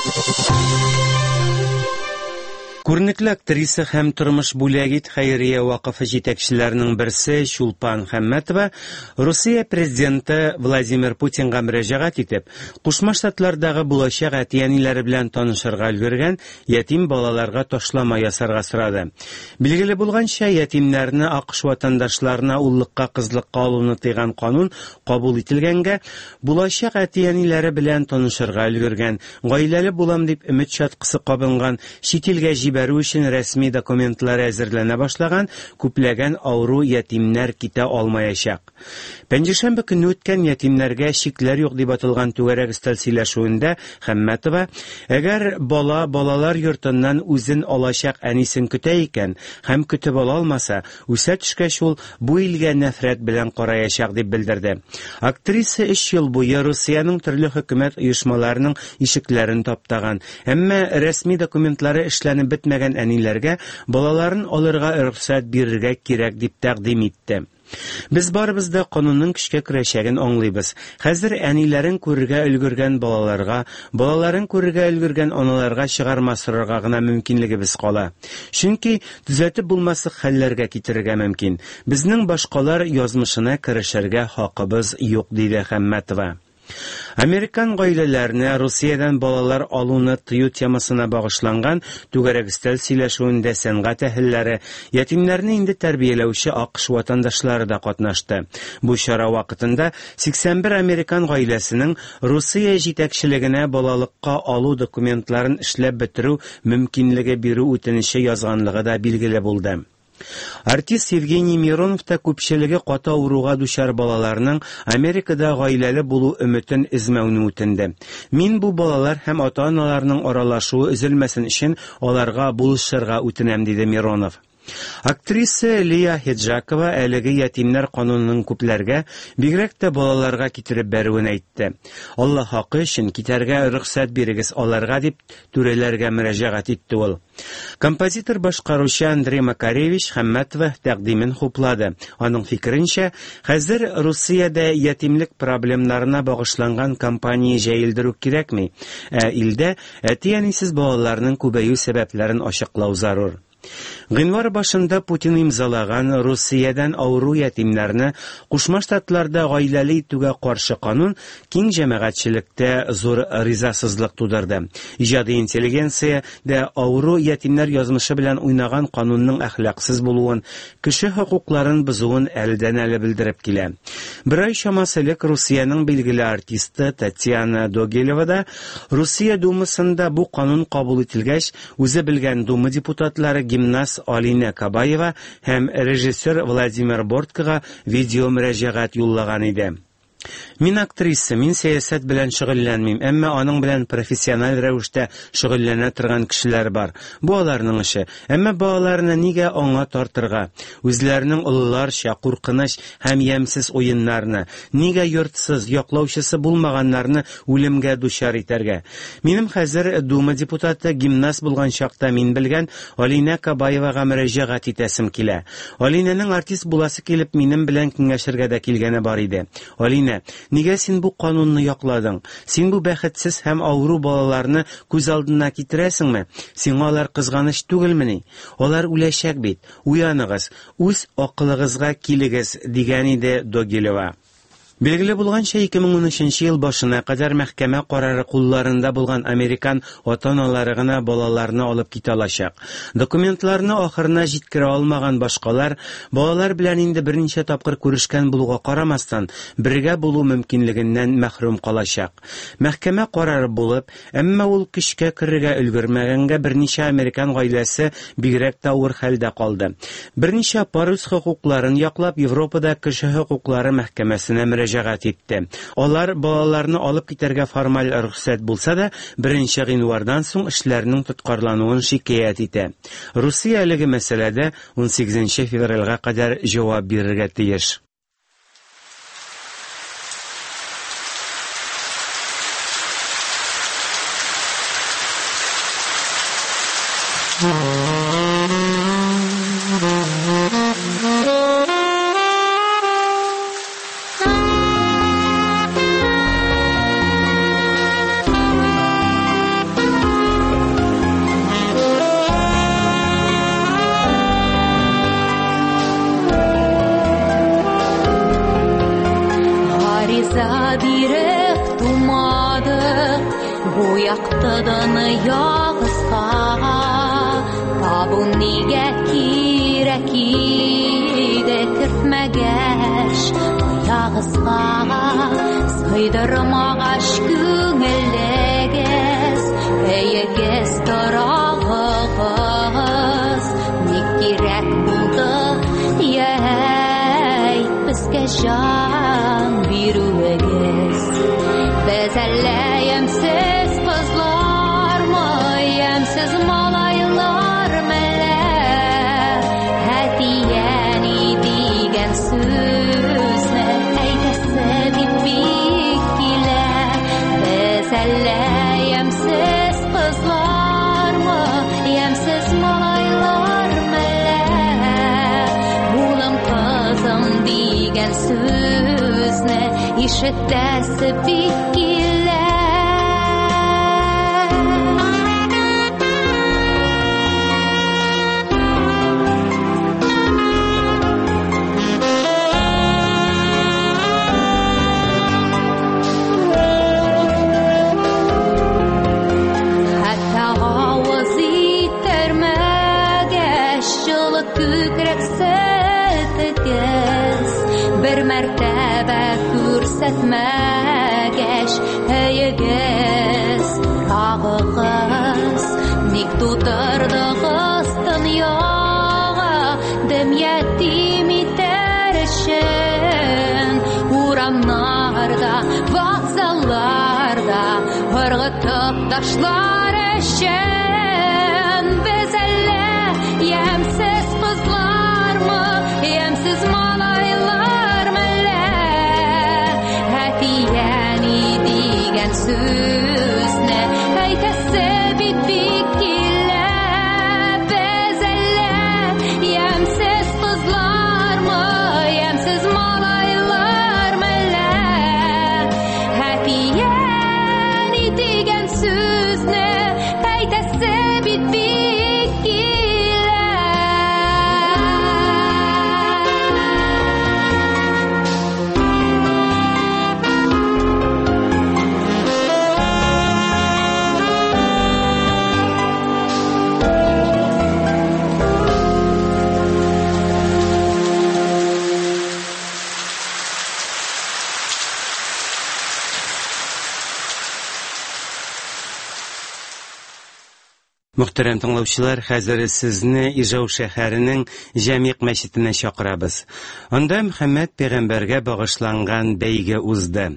A: Күренекле актриса һәм тормыш бүләгит хәйрия вакыфы җитәкчеләренең берсе Чулпан Хәммәтова Русия президенты Владимир Путинга мөрәҗәгать итеп, Кушма Штатлардагы булачак әтиәниләре белән танышырга өлгергән ятим балаларга ташлама ясарга сорады. Билгеле булганча, ятимнәрне АКШ ватандашларына уллыкка, кызлыкка алуны тыйган канун кабул ителгәнгә, булачак әтиәниләре белән танышырга өлгергән, гаиләле булам дип өмет чаткысы кабынган, чит илгә җибәрү өчен рәсми документлары әзерләнә башлаган күпләгән авыру ятимнәр китә алмаячак. Пәнҗешәмбе көнне үткән ятимнәргә чикләр юк дип атылган түгәрәк өстәл сөйләшүендә Хәммәтова, әгәр бала балалар йортыннан үзен алачак әнисен көтә икән һәм көтеп ала алмаса, үсә төшкәч ул бу илгә нәфрәт белән караячак дип белдерде. Актриса өч ел буе Русияның төрле хөкүмәт оешмаларының ишекләрен таптаган, әмма рәсми документлары эшләнеп бетмәгән әниләргә балаларын алырга рөхсәт бирергә кирәк дип тәкъдим итте. Без барыбыз да канунның көчкә керәчәген аңлыйбыз. Хәзер әниләрен күрергә өлгергән балаларга, балаларын күрергә өлгергән аналарга чыгарма сорарга гына мөмкинлегебез кала. Чөнки төзәтеп булмаслык хәлләргә китерергә мөмкин. Безнең башкалар язмышына керешергә хакыбыз юк, диде Хәммәтова. Американ гаиләләренә Русиядән балалар алуны тыю темасына багышланган түгәрәк өстәл сөйләшүендә сәнгать әһелләре, ятимнәрне инде тәрбияләүче АКШ ватандашлары да катнашты. Бу чара вакытында сиксән бер американ гаиләсенең Русия җитәкчелегенә балалыкка алу документларын эшләп бетерү мөмкинлеге бирү үтенече язганлыгы да билгеле булды. Артист Евгений Миронов та күпчелеге каты авыруга дучар балаларның Америкада гаиләле булу өмөтен измәүне үтенде. Мин бу балалар һәм ата-аналарның аралашуы өзелмәсен өчен аларга булышырга үтенәм, диде Миронов. Актриса Лия Хеджакова әлеге ятимнәр канунының күпләргә, бигрәк тә балаларга китереп бәрүен әйтте. Алла хакы өчен китәргә рөхсәт бирегез аларга дип түрәләргә мөрәҗәгать итте ул. Композитор башкаручы Андрей Макаревич Хәммәтов тәкъдимен хуплады. Аның фикеренчә, хәзер Русиядә ятимлек проблемнарына багышланган кампания җәелдерү кирәкми, ә илдә әти-әнисез балаларның күбәю сәбәпләрен ачыклау зарур. Гыйнвар башында Путин имзалаган Русиядән авыру ятимнәрне Кушма Штатларда гаиләле итүгә каршы канун киң җәмәгатьчелектә зур ризасызлык тудырды. Иҗади интеллигенция дә авыру ятимнәр язмышы белән уйнаган канунның әхлаксыз булуын, кеше хокукларын бозуын әлдән-әле белдереп килә. Бер ай чамасы элек Русиянең билгеле артисты Татьяна Догилева да Русия Думасында бу канун кабул ителгәч, үзе белгән Дума депутатлары гимнаст Алина Кабаева һәм режиссер Владимир Борткага видео мөрәҗәгать юллаган иде. Мин актриса, мин сәясәт белән шөгыльләнмим, әмма аның белән профессиональ рәвештә шөгыльләнә торган кешеләр бар. Бу аларның эше. Әмма балаларны нигә аңа тартырга? Үзләренең олыларча куркыныч һәм ямьсез уеннарны, нигә йортсыз, яклаучысы булмаганнарны үлемгә дучар итәргә? Минем хәзер Дума депутаты гимнаст булган чакта мин белгән Алина Кабаевага мөрәҗәгать итәсем килә. Алинаның артист буласы килеп минем белән киңәшергә дә килгәне бар иде. Алина, нигә син бу канунны якладың? Син бу бәхетсез һәм авыру балаларны күз алдына китерәсеңме? Сиңа алар кызганыч түгелмени? Алар үләчәк бит. Уяныгыз, үз акылыгызга килегез, дигән иде Догилева. Билгеле булганча ике мең унөченче ел башына кадәр мәхкәмә карары кулларында булган американ ата-аналары гына балаларны алып китә алачак. Документларны ахырына җиткерә алмаган башкалар балалар белән инде берничә тапкыр күрешкән булуга карамастан, бергә булу мөмкинлегеннән мәхрүм калачак. Мәхкәмә карары булып, әмма ул көчкә керергә өлгермәгәнгә берничә американ гаиләсе бигрәк тә авыр хәлдә калды. Берничә пар үз хокукларын яклап Европада кеше хокуклары мәхкәмәсенә мөрәҗәгать итте. Алар балаларны алып китәргә формаль рөхсәт булса да, беренче гыйнвардан соң эшләрнең тоткарлануын шикаят итә. Русия әлеге мәсьәләдә ун сигезенче февральгә кадәр җавап бирергә тиеш.
R: Ишетәсе бик килә. әйегез ағығыз ник тутырдығыз дөньяға дем ятим итәр өчен урамнарда вокзалларда ыргытып ташлар өчен без әллә ямьсез кызлармы ямьсез малайлармы әллә әтияни дигән сүзне әйтәсе бит бик килә без әллә ямьсез кызлармы ямьсез малайлармы әллә әтияни дигән сүзне әйтәсе бит бик килә.
A: Мөхтәрәм тыңлаучылар, хәзер сезне Ижау шәһәренең Җәмигъ мәчетенә чакырабыз. Анда Мөхәммәд пәйгамбәргә багышланган бәйге узды.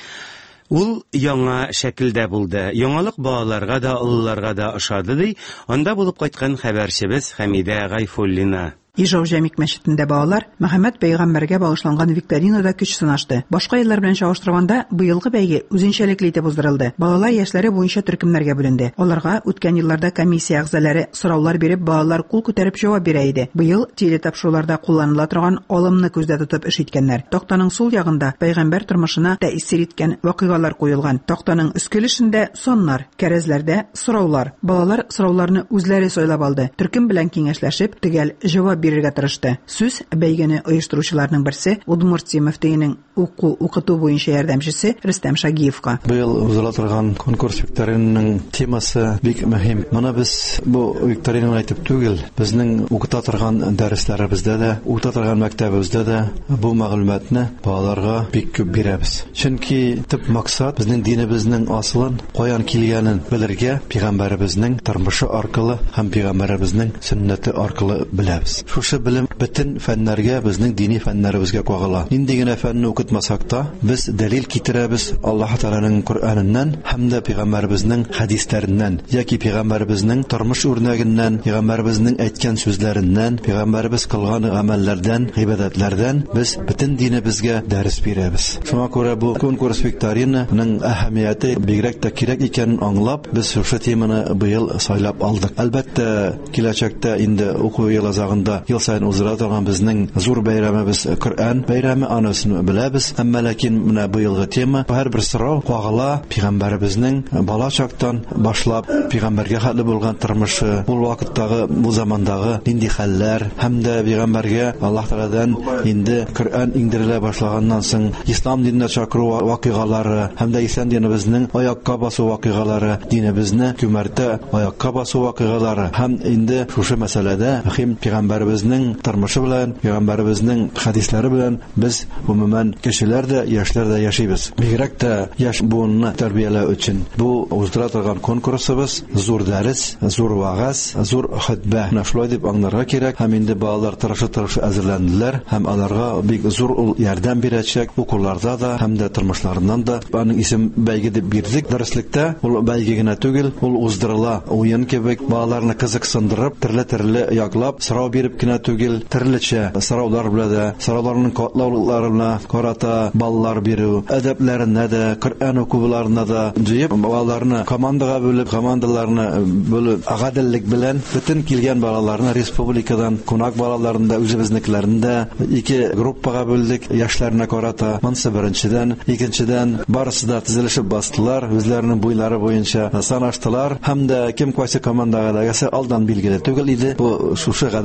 A: Ул яңа шәкелдә булды. Яңалык балаларга да, олыларга да ошады ди. Анда булып кайткан хәбәрчебез Хәмидә Гайфуллина.
S: Ижау Җәмигъ мәчетендә балалар Мөхәммәд пәйгамбәргә багышланган викторинада көч сынашты. Башка еллар белән чагыштырганда быелгы бәйге үзенчәлекле итеп уздырылды. Балалар яшьләре буенча төркемнәргә бүленде. Аларга үткән елларда комиссия әгъзалары сораулар биреп, балалар кул күтәреп җавап бирә иде. Быел телетапшыруларда кулланыла торган алымны күздә тотып эш иткәннәр. Тактаның сул ягында пәйгамбәр тормышына тәэсир иткән вакыйгалар куелган. Тактаның өскел эшендә соннар, кәрәзләрдә сораулар. Балалар сорауларны үзләре сойлап алды. Төркем белән киңәшләшеп, төгәл җавап бирергә тырышты. Сүз бәйгене оештыручыларның берсе Удмуртия мөфтиенең уку укыту буенча ярдәмчесе Рөстәм Шагиевка.
T: Быел узыла торган конкурс викторинаның темасы бик мөһим. Моны без бу викторинаны әйтеп түгел, безнең укыта торган дәресләребездә дә, укыта торган мәктәбебездә дә бу мәгълүматны балаларга бик күп бирәбез. Чөнки төп максат безнең динебезнең асылын, каян килгәнен белергә, пәйгамбәребезнең тормышы аркылы һәм пәйгамбәребезнең сөннәте аркылы беләбез. Шушы белем бөтен фәннәргә, безнең дини фәннәребезгә кагыла. Нинди генә фәнне укытмасак та, без дәлил китерәбез Аллаһ Тәгаләнең Коръәненнән һәм дә пәйгамбәребезнең хәдисләреннән, яки пәйгамбәребезнең тормыш үрнәгеннән, пәйгамбәребезнең әйткән сүзләреннән, пәйгамбәребез кылган гамәлләрдән, гыйбадәтләрдән без бөтен динебезгә дәрес бирәбез. Шуңа күрә бу конкурс викторинаның әһәмияте бигрәк тә кирәк икәнен аңлап, без шушы теманы быел сайлап алдык. Әлбәттә, киләчәктә инде уку ел азагында ел сайын узыла торган безнең зур бәйрәмебез Коръән бәйрәме, анысын беләбез. Әмма ләкин менә быелгы тема һәрбер сорау кагыла пәйгамбәребезнең бала чактан башлап пәйгамбәргә хәтле булган тормышы, ул вакыттагы, бу замандагы нинди хәлләр, һәм дә пәйгамбәргә Аллаһ Тәгаләдән инде Коръән иңдерелә башлаганнан соң ислам диненә чакыру вакыйгалары, һәм дә ислам динебезнең аякка басу вакыйгалары, динебезне күмәртә аякка басу вакыйгалары, һәм инде шушы мәсьәләдә мөһим пәйгамбәребезнең тормышы белән, пәйгамбәребезнең хәдисләре белән без гомумән кешеләр дә, яшьләр дә яшибез. Бигрәк тә яшь буынны тәрбияләү өчен бу уздыра торган конкурсыбыз зур дәрес, зур вагаз, зур хутбә. Менә шулай дип аңларга кирәк. Һәм инде балалар тырыша-тырыша әзерләнделәр һәм аларга бик зур ул ярдәм бирәчәк укуларда да һәм дә тормышларыннан да. Аның исем бәйге дип бирдек. Дәреслектә ул бәйге генә түгел, ул уздырыла. Уен кебек балаларны кызыксындырып, төрле-төрле яклап сорау биреп кенә түгел, төрлечә сораулар белән дә, сорауларның катлауларына карата баллар бирү, әдәпләренә дә, Коръән укуларына да җыеп, балаларны командага бүлеп, командаларны бүлеп, гаделлек белән бөтен килгән балаларны республикадан, кунак балаларын да үзебезнекеләрен дә ике группага бүлдек, яшьләренә карата. Монсы беренчедән, икенчедән барысы да тезелешеп бастылар, үзләренең буйлары буенча санаштылар һәм дә кем кайсы командага да алдан билгеле түгел иде. Бу шушы гаделлек белән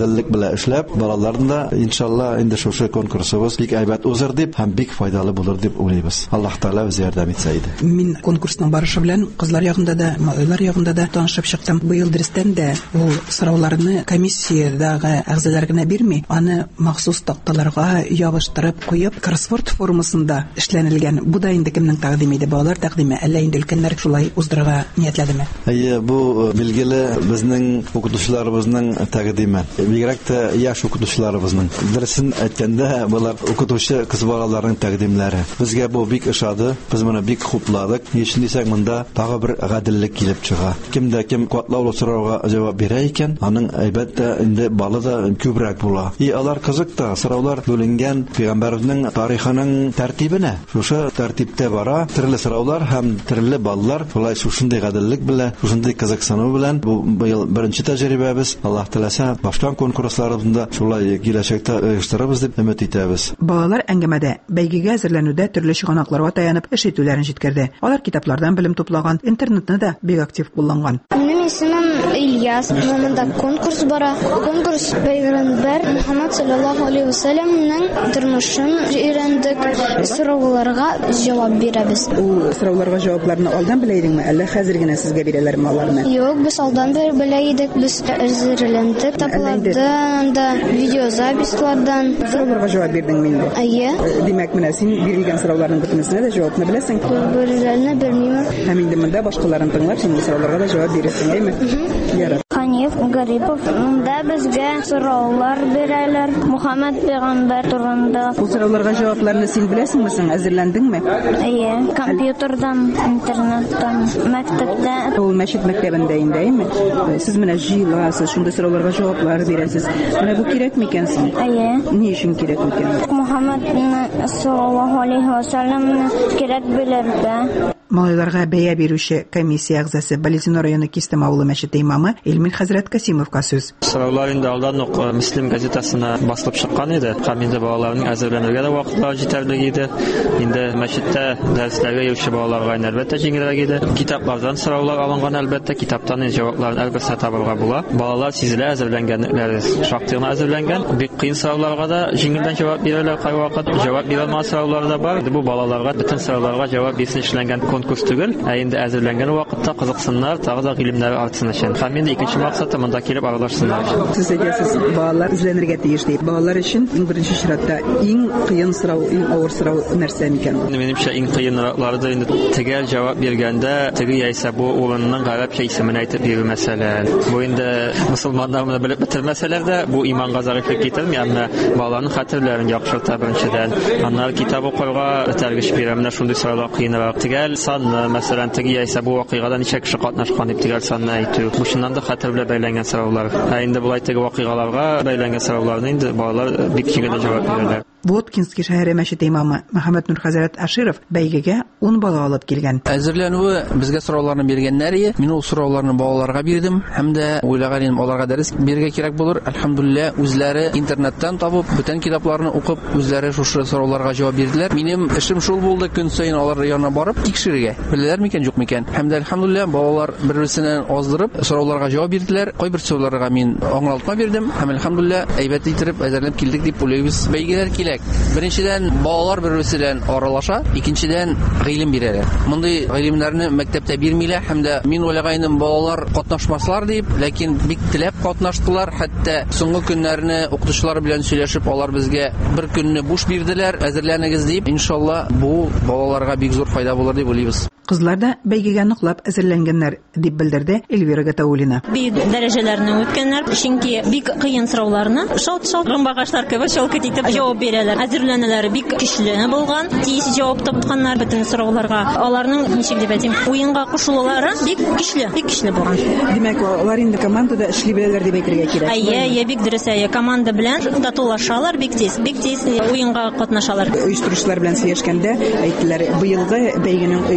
T: белән эшләп, балаларны да иншалла инде шушы конкурсыбыз бик әйбәт узыр дип һәм бик файдалы булыр дип уйлыйбыз. Аллаһ Таала үзе ярдәм итсә иде.
S: Мин конкурсның барышы белән кызлар ягында да, малайлар ягында да танышып чыктым. Быел дөрестән дә ул сорауларны комиссиядәге әгъзалар гына бирми, аны махсус такталарга ябыштырып куеп, кроссворд формасында эшләнелгән. Бу да инде кемнең тәкъдиме иде, балалар тәкъдиме, әллә инде өлкәннәр шулай уздырырга ниятләдеме?
T: Әйе, бу билгеле безнең укытучыларыбызның тәкъдиме. Бигрәк тә яшь укытучыларыбызның. Дөресен әйткәндә, булар укытучы кыз балаларның тәкъдимләре. Безгә бу бик ошады. Без моны бик хупладык. Ничек дисәк, монда тагы бер гаделлек килеп чыга. Кимдә кем катлаулы сорауга җавап бирә икән, аның әлбәттә инде балы да күбрәк була. И алар кызык та, сораулар бүленгән Пәйгамбәрнең тарихының тәртибенә. Шушы тәртиптә бара, төрле сораулар һәм төрле баллар. Шулай шушындый гаделлек белән, шушындый кызыксыну белән бу быел беренче тәҗрибәбез. Аллаһ теләсә, башкан конкурсларыбызда шулай киләчәктә оештырабыз дип өмет итәбез.
S: Балалар әңгәмәдә бәйгегә әзерләнүдә төрле чыганакларга таянып эш итүләрен җиткерде. Алар китаплардан белем туплаган, интернетны да бик актив кулланган.
U: Минем исемем Ильяс. Монда конкурс бара. Конкурс Пәйгамбәр Мөхәммәд саллаллаһу алейхи ва сәлламнең тормышын өйрәндек. Сорауларга җавап бирәбез.
S: Ул сорауларга җавапларны алдан белә идеңме, әллә хәзер генә сезгә бирәләрме аларны?
U: Юк, без алдан бер белә идек. Без әзерләндек. Таплардан да, видеозапислардан.
S: Сорауларга җавап бирдеңме инде?
U: Әйе.
S: Димәк, менә син бирелгән сорауларның бөтенесенә дә җавапны беләсең.
U: Берәрне белмим.
S: Һәм инде монда башкаларын тыңлап, син сорауларга да җавап бирәсең, әйме? Ярар.
U: Ханиф Гарипов, монда безгә сораулар бирәләр. Мөхәммәд пәйгамбәр турында.
S: Бу сорауларга җавапларны син беләсеңме, син әзерләндеңме?
U: Әйе, компьютердан, интернеттан, мәктәптә.
S: Ул мәчет мәктәбендә инде, әйме? Сез менә җыеласыз, шунда сорауларга җаваплар бирәсез. Менә бу кирәкме икән соң?
U: Әйе.
S: Ни өчен кирәк икән?
U: Мөхәммәд саллаллаһу алейхи ва сәлләмне кирәк белергә.
S: Малайларга бәя бирүче комиссия әгъзасы Балетино районы Кистем авылы мәчете имамы Илмин хәзрәт Касимовка сүз.
V: Сораулар инде алдан ук Муслим газетасына басылып чыккан иде. Һәм инде балаларның әзерләнергә дә вакытлар җитәрлек иде. Инде мәчеттә дәресләргә йөрүче балаларга әлбәттә җиңелрәк иде. Китаплардан сораулар алынган, әлбәттә китаптан җавапларын әлбәттә табылырга була. Балалар сизелә әзерләнгәнлекләре шактый гына әзерләнгән. Бик кыен сорауларга да җиңелдән җавап бирәләр, кайвакыт җавап бирә алмаган сораулар да бар. Бу балаларга бөтен сорауларга җавап бирсен эшләнгән конкурс түгел, ә инде әзерләнгән вакытта кызыксыннар, тагы да гыйлемнәре артсын өчен. Һәм инде икенче максаты монда килеп аралашсыннар.
S: Сез әйтәсез, балалар эзләнергә тиеш дип. Балалар өчен иң беренче чиратта иң кыен сорау, иң авыр сорау нәрсә микән?
V: Минемчә иң кыенраклары да инде тегәл җавап биргәндә, теге яисә бу урынның гарәпчә исемен әйтеп бирү мәсәлән. Бу инде мусламаннар моны белеп бетермәсәләр дә, бу иманга зарифлек китерми, әмма балаларның хәтерләрен яхшырта беренчедән. Аннары китап укырга этәргеч бирә, менә шундый сораулар кыенрак. Тегәл санны, мәсәлән, теге яисә бу вакыйгада ничә кеше катнашкан дип тегәл санны әйтү. Бу шуннан да хәтер белән бәйләнгән сораулар. Ә инде булай теге вакыйгаларга бәйләнгән сорауларны инде балалар бик җиңел җавап бирәләр.
S: Воткинский шәһәре мәчете имамы Мөхәммәд Нур хәзрәт Аширов бәйгегә ун бала алып килгән.
W: Әзерләнүе безгә сорауларны биргәннәр, мин ул сорауларны балаларга бирдем һәм дә уйлаган идем, аларга дәрес бирергә кирәк булыр. Әлхәмдүлилләһ, үзләре интернеттан табып, бүтән китапларны укып, үзләре шушы сорауларга җавап бирделәр. Минем эшем шул булды, көн саен алар янына барып тикшерергә. Беләләр микән, юк микән? Һәм дә әлхәмдүлилләһ, балалар бер-берсеннән аздырып сорауларга җавап бирделәр. Кайбер сорауларга мин аңлатма бирдем һәм әлхәмдүлилләһ, әйбәт итеп әзерләнеп килдек дип уйлыйбыз. Бәйгеләр кирәк. Беренчедән балалар бер-берсеннән аралаша, икенчедән гыйлем бирәләр. Мондый гыйлемнәрне мәктәптә бирмиләр һәм дә мин уйлаганым балалар катнашмаслар дип, ләкин бик теләп катнаштылар. Хәтта соңгы көннәрне укытучылар белән сөйләшеп, алар безгә бер көнне буш бирделәр, әзерләнегез дип. Иншалла, бу балаларга бик зур файда булыр дип уйлыйбыз.
S: Кызлар да бәйгегә ныклап әзерләнгәннәр дип белдерде Эльвира Гатаулина.
X: Бик дәрәҗәләрне үткәннәр, чөнки бик кыен сорауларны шалт-шалт гымбагачлар кебек шалкыт итеп җавап бирәләр. Әзерләнүләре бик көчле булган, тиз җавап тапканнар бөтен сорауларга. Аларның ничек дип әйтим, уенга кушылулары бик көчле, бик көчле булган.
S: Димәк, алар инде командада эшли беләләр дип әйтергә кирәк.
X: Әйе, әйе, бик дөрес, әйе, команда белән татулашалар, бик тиз, бик тиз уенга катнашалар.
S: Оештыручылар белән сөйләшкәндә әйттеләр, быелгы бәйгенең оештырылуы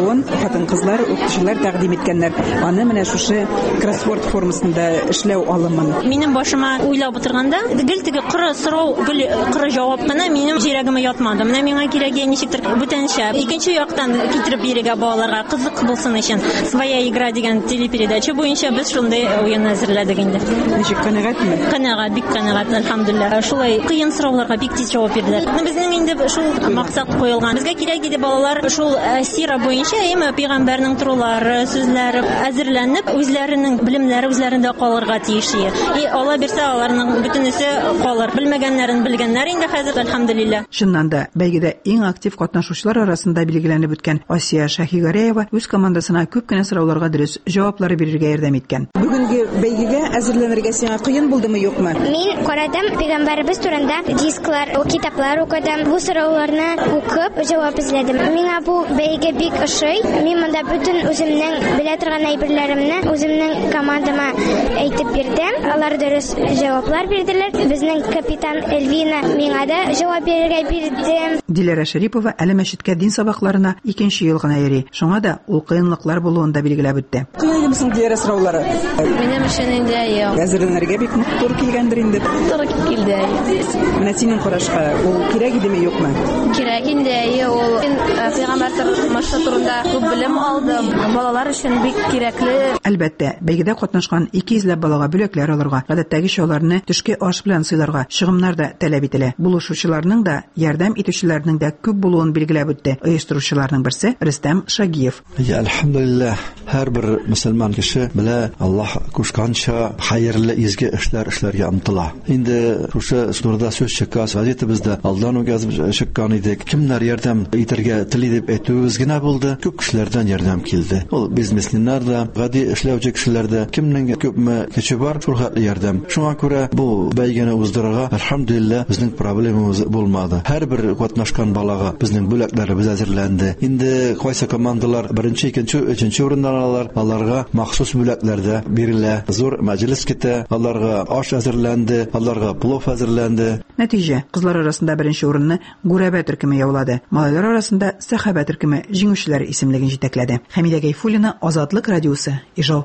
S: алуын хатын-кызлар, укытучылар тәкъдим иткәннәр. Аны менә шушы кроссворд формасында эшләү алымын.
X: Минем башыма уйлап утырганда, гел теге кыры сорау, гел кыры җавап кына минем йөрәгемә ятмады. Менә миңа кирәге ничектер бүтәнчә. Икенче яктан китереп бирергә балаларга кызык булсын өчен «Своя игра» дигән телепередача буенча без шундый уен әзерләдек инде.
S: Ничек, канәгатьме?
X: Канәгать, бик канәгать, альхамдулилlah. Шулай кыен сорауларга бик тиз җавап бирделәр. Безнең инде шул максат куелган. Безгә кирәк иде балалар шул сира буенча әйме пәйгамбәрнең турылары, сүзләре әзерләнеп, үзләренең белемнәре үзләрендә калырга тиеш. И Алла бирсә, аларның бөтенесе калыр. Белмәгәннәрен белгәннәр инде хәзер, альхамдулилlah.
S: Чыннан да, бәйгедә иң актив катнашучылар арасында билгеләнеп үткән Асия Шаһигарәева үз командасына күп кенә сорауларга дөрес җаваплар бирергә ярдәм иткән. Бүгенге бәйгегә әзерләнергә сиңа кыен булдымы, юкмы?
U: Мин карадым, пәйгамбәрбез турында дисклар, китаплар укыдым. Бу сорауларны укып җавап эзләдем. Миңа бу бәйге бик ошый. Мин монда бүтән үземнең белә торган әйберләремне үземнең командама әйтеп бирдем. Алар дөрес җаваплар бирделәр. Безнең капитан Эльвина миңа да җавап бирергә бирде.
S: Диләрә Шәрипова әле мәчеткә дин сабакларына икенче ел гына йөри. Шуңа да ул кыенлыклар булуын да билгеләп үтте. Кыен булсын Диләрә сораулары.
X: Минем өчен инде юк.
S: Әзерләнергә бик нык туры килгәндер инде.
X: Туры килде.
S: Менә синең карашка ул кирәк идеме, юкмы?
X: Кирәк инде, ул пәйгамбәр тормышы турында күп белем алдым. Балалар өчен бик кирәкле.
S: Әлбәттә, бәйгедә катнашкан ике йөзләп балага бүләкләр алырга, гадәттәгечә аларны төшке аш белән сыйларга чыгымнар да таләп ителә. Булышучыларның да, ярдәм итүчеләрнең дә күп булуын билгеләп үтте. Оештыручыларның берсе Рөстәм Шагиев.
T: Я альхамдулилlah, һәрбер мөселман кеше белә Аллаһ кушканча хәерле изге эшләр эшләргә омтыла. Инде шушы турыда сүз чыккас, газетабызда алдан ук язып чыккан идек. Кемнәр ярдәм итәргә тели дип әйтүебез генә булды. Күп кешеләрдән ярдәм килде. Ул бизнесменнар да, гади эшләүче кешеләр дә, кемнең күпме көче бар, шуңа ярдәм. Шуңа күрә бу бәйгене уздырырга альхамдулилlah безнең проблемабыз булмады. Һәрбер катнашкан балага безнең бүләкләребез әзерләнде. Инде кайсы командалар беренче, икенче, өченче урыннан алалар, аларга махсус бүләкләр дә бирелә. Зур мәҗлес китә, аларга аш әзерләнде, аларга плов әзерләнде.
S: Нәтиҗә, кызлар арасында беренче урынны Гүрәбә төркеме яулады. Малайлар арасында Сәхабә төркеме җиңүчеләр исемлеген җитәкләде. Хәмидә Гайфуллина, Азатлык радиосы, Ижау.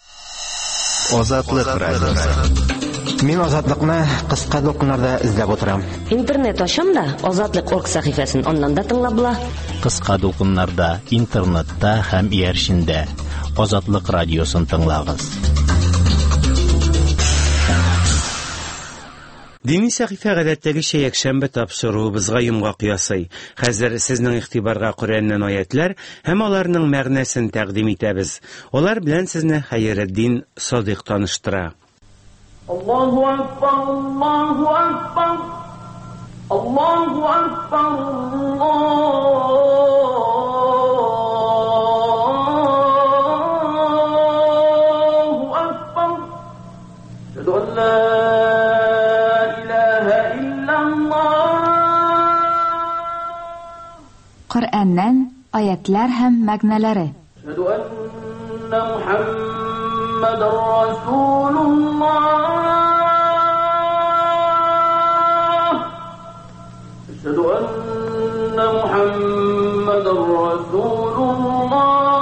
B: Азатлык радиосы. Мин Азатлыкны кыска докумнарда эзләп утырам.
C: Интернет ачам да Азатлык точка орг сәхифәсен аннан да тыңлап була.
P: Кыска докумнарда, интернетта һәм ияршиндә Азатлык радиосын тыңлагыз.
A: Дини сәхифә гадәттәгечә якшәмбе тапшыруыбызга йомгак ясый. Хәзер сезнең игътибарга Коръәннән аятлар һәм аларның мәгънәсен тәкъдим итәбез. Алар белән сезне Хәйретдин Садыйк таныштыра.
E: Аллаһу акбар, Аллаһу акбар. Аллаһу акбар. Аллаһу акбар. Шәһәдә ан ла
D: Коръәннән аятлар һәм мәгънәләре.
E: Шәһәдә анна Мухаммадар Расулуллах. Шәһәдә анна Мухаммадар Расулуллах.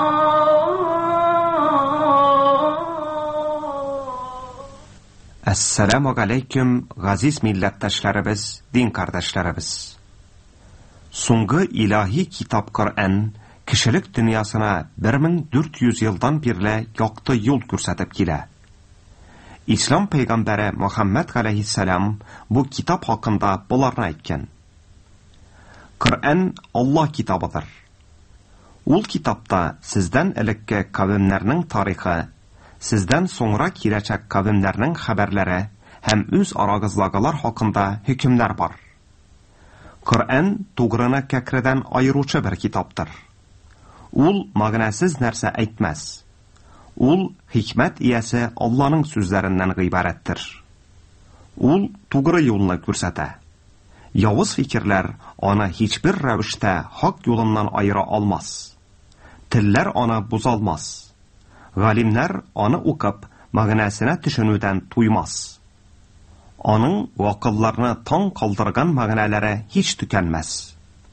F: Ассаламу алейкум, газиз милләттәшләребез, дин кардәшләребез. Соңгы илаһи китап Коръән кешелек дөньясына бер мең дүрт йөз елдан бирле якты юл күрсәтеп килә. Ислам пәйгамбәре Мөхәммәд галәйһиссәлам бу китап хакында буларны әйткән. Коръән Аллаһ китабыдыр. Ул китапта сездән элекке кавемнәрнең тарихы, сездән соңра киләчәк кавемнәрнең хәбәрләре һәм үз арагызлагылар хакында хөкемнәр бар. Коръән тугрыны кәкредән айыручы бер китаптыр. Ул мәгънәсез нәрсә әйтмәс. Ул хикмәт иясе Алланың сүзләреннән гыйбарәттер. Ул тугры юлны күрсәтә. Явыз фикерләр аны һичбер рәвештә хак юлыннан айыра алмас. Телләр аны бузалмас. Галимнәр аны укып, мәгънәсенә төшенүдән туймас. Аның вакылларны таң калдырган мәгънәләре һич төкәнмәс.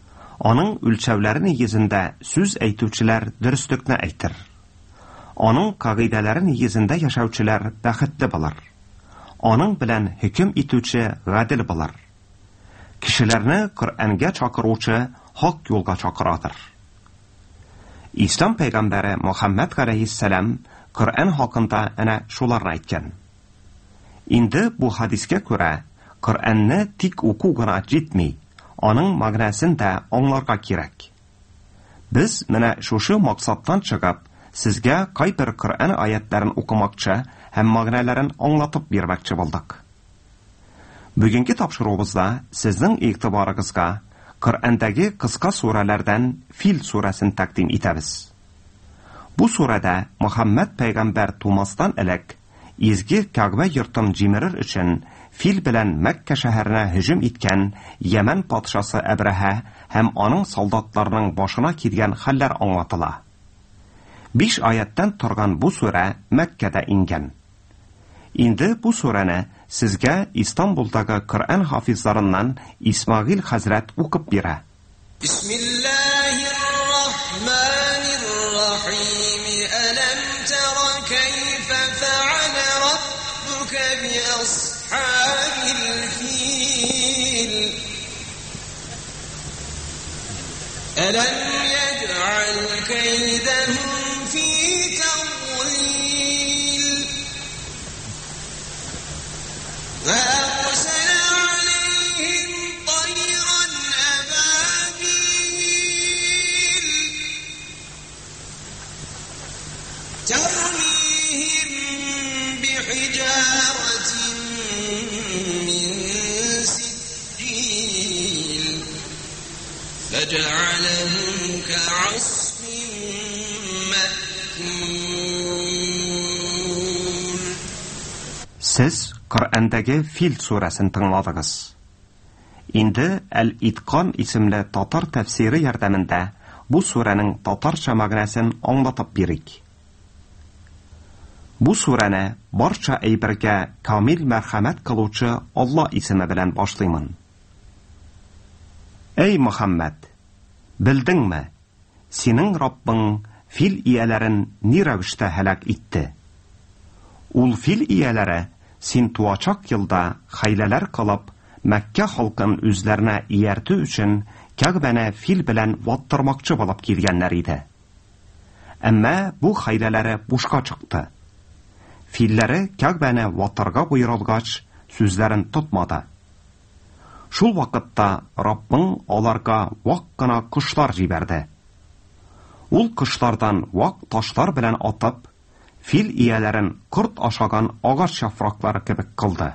F: Аның үлчәүләре нигезендә сүз әйтүчеләр дөреслекне әйтер. Аның кагыйдәләре нигезендә яшәүчеләр бәхетле булыр. Аның белән хөкем итүче гадел булыр. Кешеләрне Коръәнгә чакыручы хак юлга чакыратыр. Ислам пәйгамбәре Мөхәммәд галәйһиссәлам Коръән хакында әнә шуларны әйткән. Инде бу хадискә күрә Коръәнне тик уку гына җитми, аның мәгънәсен дә аңларга кирәк. Без менә шушы максаттан чыгып, сезгә кайбер Коръән аятларын укымакчы һәм мәгънәләрен аңлатып бирмәкче булдык. Бүгенге тапшыруыбызда сезнең игътибарыгызга Коръәндәге кыска сурәләрдән Фил сүрәсен тәкъдим итәбез. Бу сүрәдә Мөхәммәд пәйгамбәр тумастан элек изге Кәгъбә йортын җимерер өчен Фил белән Мәккә шәһәренә һөҗүм иткән Йәмән патшасы Әбрәһә һәм аның солдатларының башына килгән хәлләр аңлатыла. Биш аяттан торган бу сүрә Мәккәдә ингән. Инде бу сүрәне сезгә Истанбулдагы Коръән хафизларыннан Исмагыйль хәзрәт укып бирә.
E: Бисмиллаһир-рахманир-рахим. Алам тара кайфа фа'ала раббука би асхабил фил. Алам ядж'ал кайдahum fi tadlil. وأرسل عليهم طيرا أبابيل ترميهم بحجارة من سجيل فجعلهم كعصف مأكول.
F: Siz Коръәндәге Фил сүрәсен тыңладыгыз. Инде Әл-Итқан исемле татар тәфсире ярдәмендә бу сүрәнең татарча мәгънәсен аңлатып бирик. Бу сүрәне барча әйбергә камил мәрхәмәт кылучы Алла исеме белән башлыймын. Эй Мөхәммәд, белдеңме, синең Раббың Фил ияләрен ни рәвештә һәлак итте? Ул Фил ияләре син туачак елда хәйләләр кылып, Мәккә халкын үзләренә ияртү өчен Кәгъбәне Фил белән ваттырмакчы булып килгәннәр иде. Әмма бу хәйләләре бушка чыкты. Филләре Кәгъбәне ваттырга буйрылгач, сүзләрен тотмады. Шул вакытта Раббың аларга вак кына кошлар җибәрде. Ул кошлардан вак ташлар белән атып, Фил ияләрен корт ашаган агач яфраклары кебек кылды.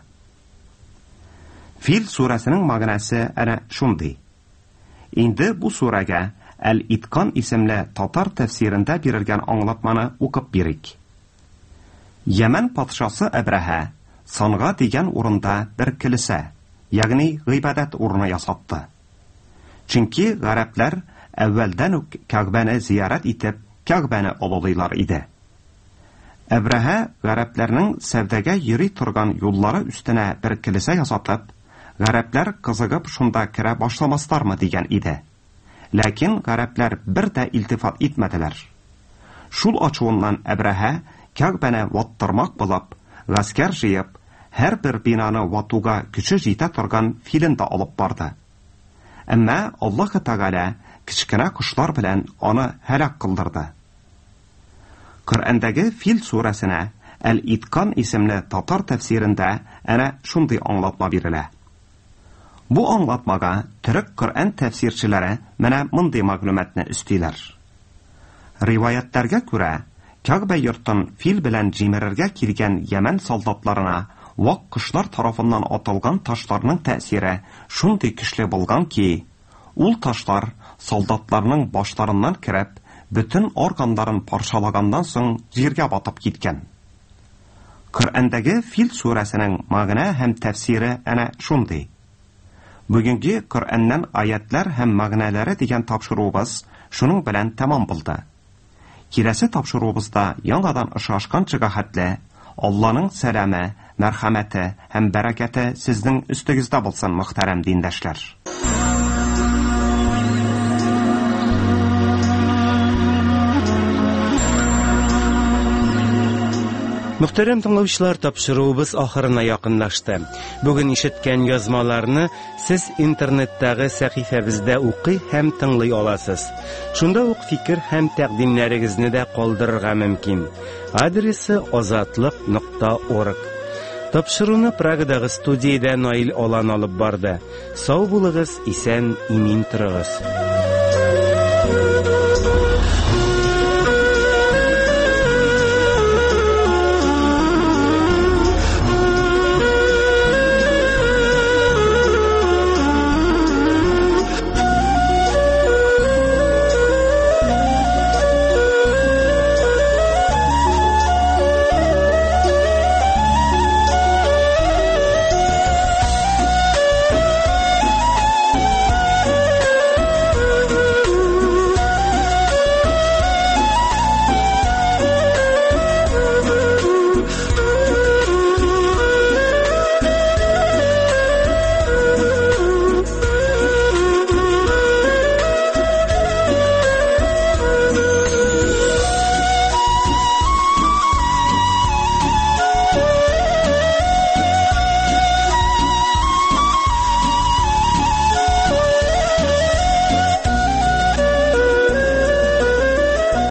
F: Фил сүрәсенең мәгънәсе әнә шундый. Инде бу сүрәгә Әл-Итқан исемле татар тәфсирендә бирелгән аңлатманы укып бирик. Йәмән патшасы Әбрәһә санга дигән урында бер килсә, ягъни гыйбадәт урыны ясатты. Чөнки гарәпләр әввәлдән үк Кәгъбәне зиярат итеп, Кәгъбәне олылыйлар иде. Әбрәһә гарәпләрнең сәүдәгә йөри торган юллары өстенә бер килсә ясатып, гарәпләр кызыгып шунда керә башламаслармы дигән иде. Ләкин гарәпләр бер дә илтифат итмәделәр. Шул ачуыннан Әбрәһә Кәгъбәне ваттырмак булып, гаскәр җыеп, һәр бер бинаны ватуга көче җитә торган Филен дә алып барды. Әмма Аллаһ Тәгалә кичкенә кошлар белән аны һәлак кылдырды. Коръәндәге Фил сүрәсенә Әл-Итқан исемле татар тәфсирендә әнә шундый аңлатма бирелә. Бу аңлатмага төрек Коръән тәфсирчеләре менә мондый мәгълүматны өстиләр. Риваятларга күрә, Кәгъбә йортын Фил белән җимерергә килгән Йәмән солдатларына вак кошлар тарафыннан атылган ташларның тәэсире шундый көчле булган ки, ул ташлар солдатларның башларыннан кереп, бүтән органнарын парчалагандан соң җиргә батып киткән. Коръәндәге Фил сүрәсенең мәгънә һәм тәфсире әнә шундый. Бүгенге Коръәннән аятлар һәм мәгънәләре дигән тапшыруыбыз шуның белән тәмам булды. Киләсе тапшыруыбызда яңадан ышашкан җәһәтле Алланың сәламе, мәрхәмәте һәм бәрәкәте сезнең өстегездә булсын, мөхтәрәм диндәшләр.
A: Мөхтәрәм тыңлаучылар, тапшыруыбыз ахырына якынлашты. Бүген ишеткән язмаларны сез интернеттагы сәхифәбездә укый һәм тыңлый аласыз. Шунда ук фикер һәм тәкъдимнәрегезне дә калдырырга мөмкин. Адресы азатлык нокта орг. Тапшыруны Прагадагы студиядә Наил Алан алып барды. Сау булыгыз, исән, имин торыгыз.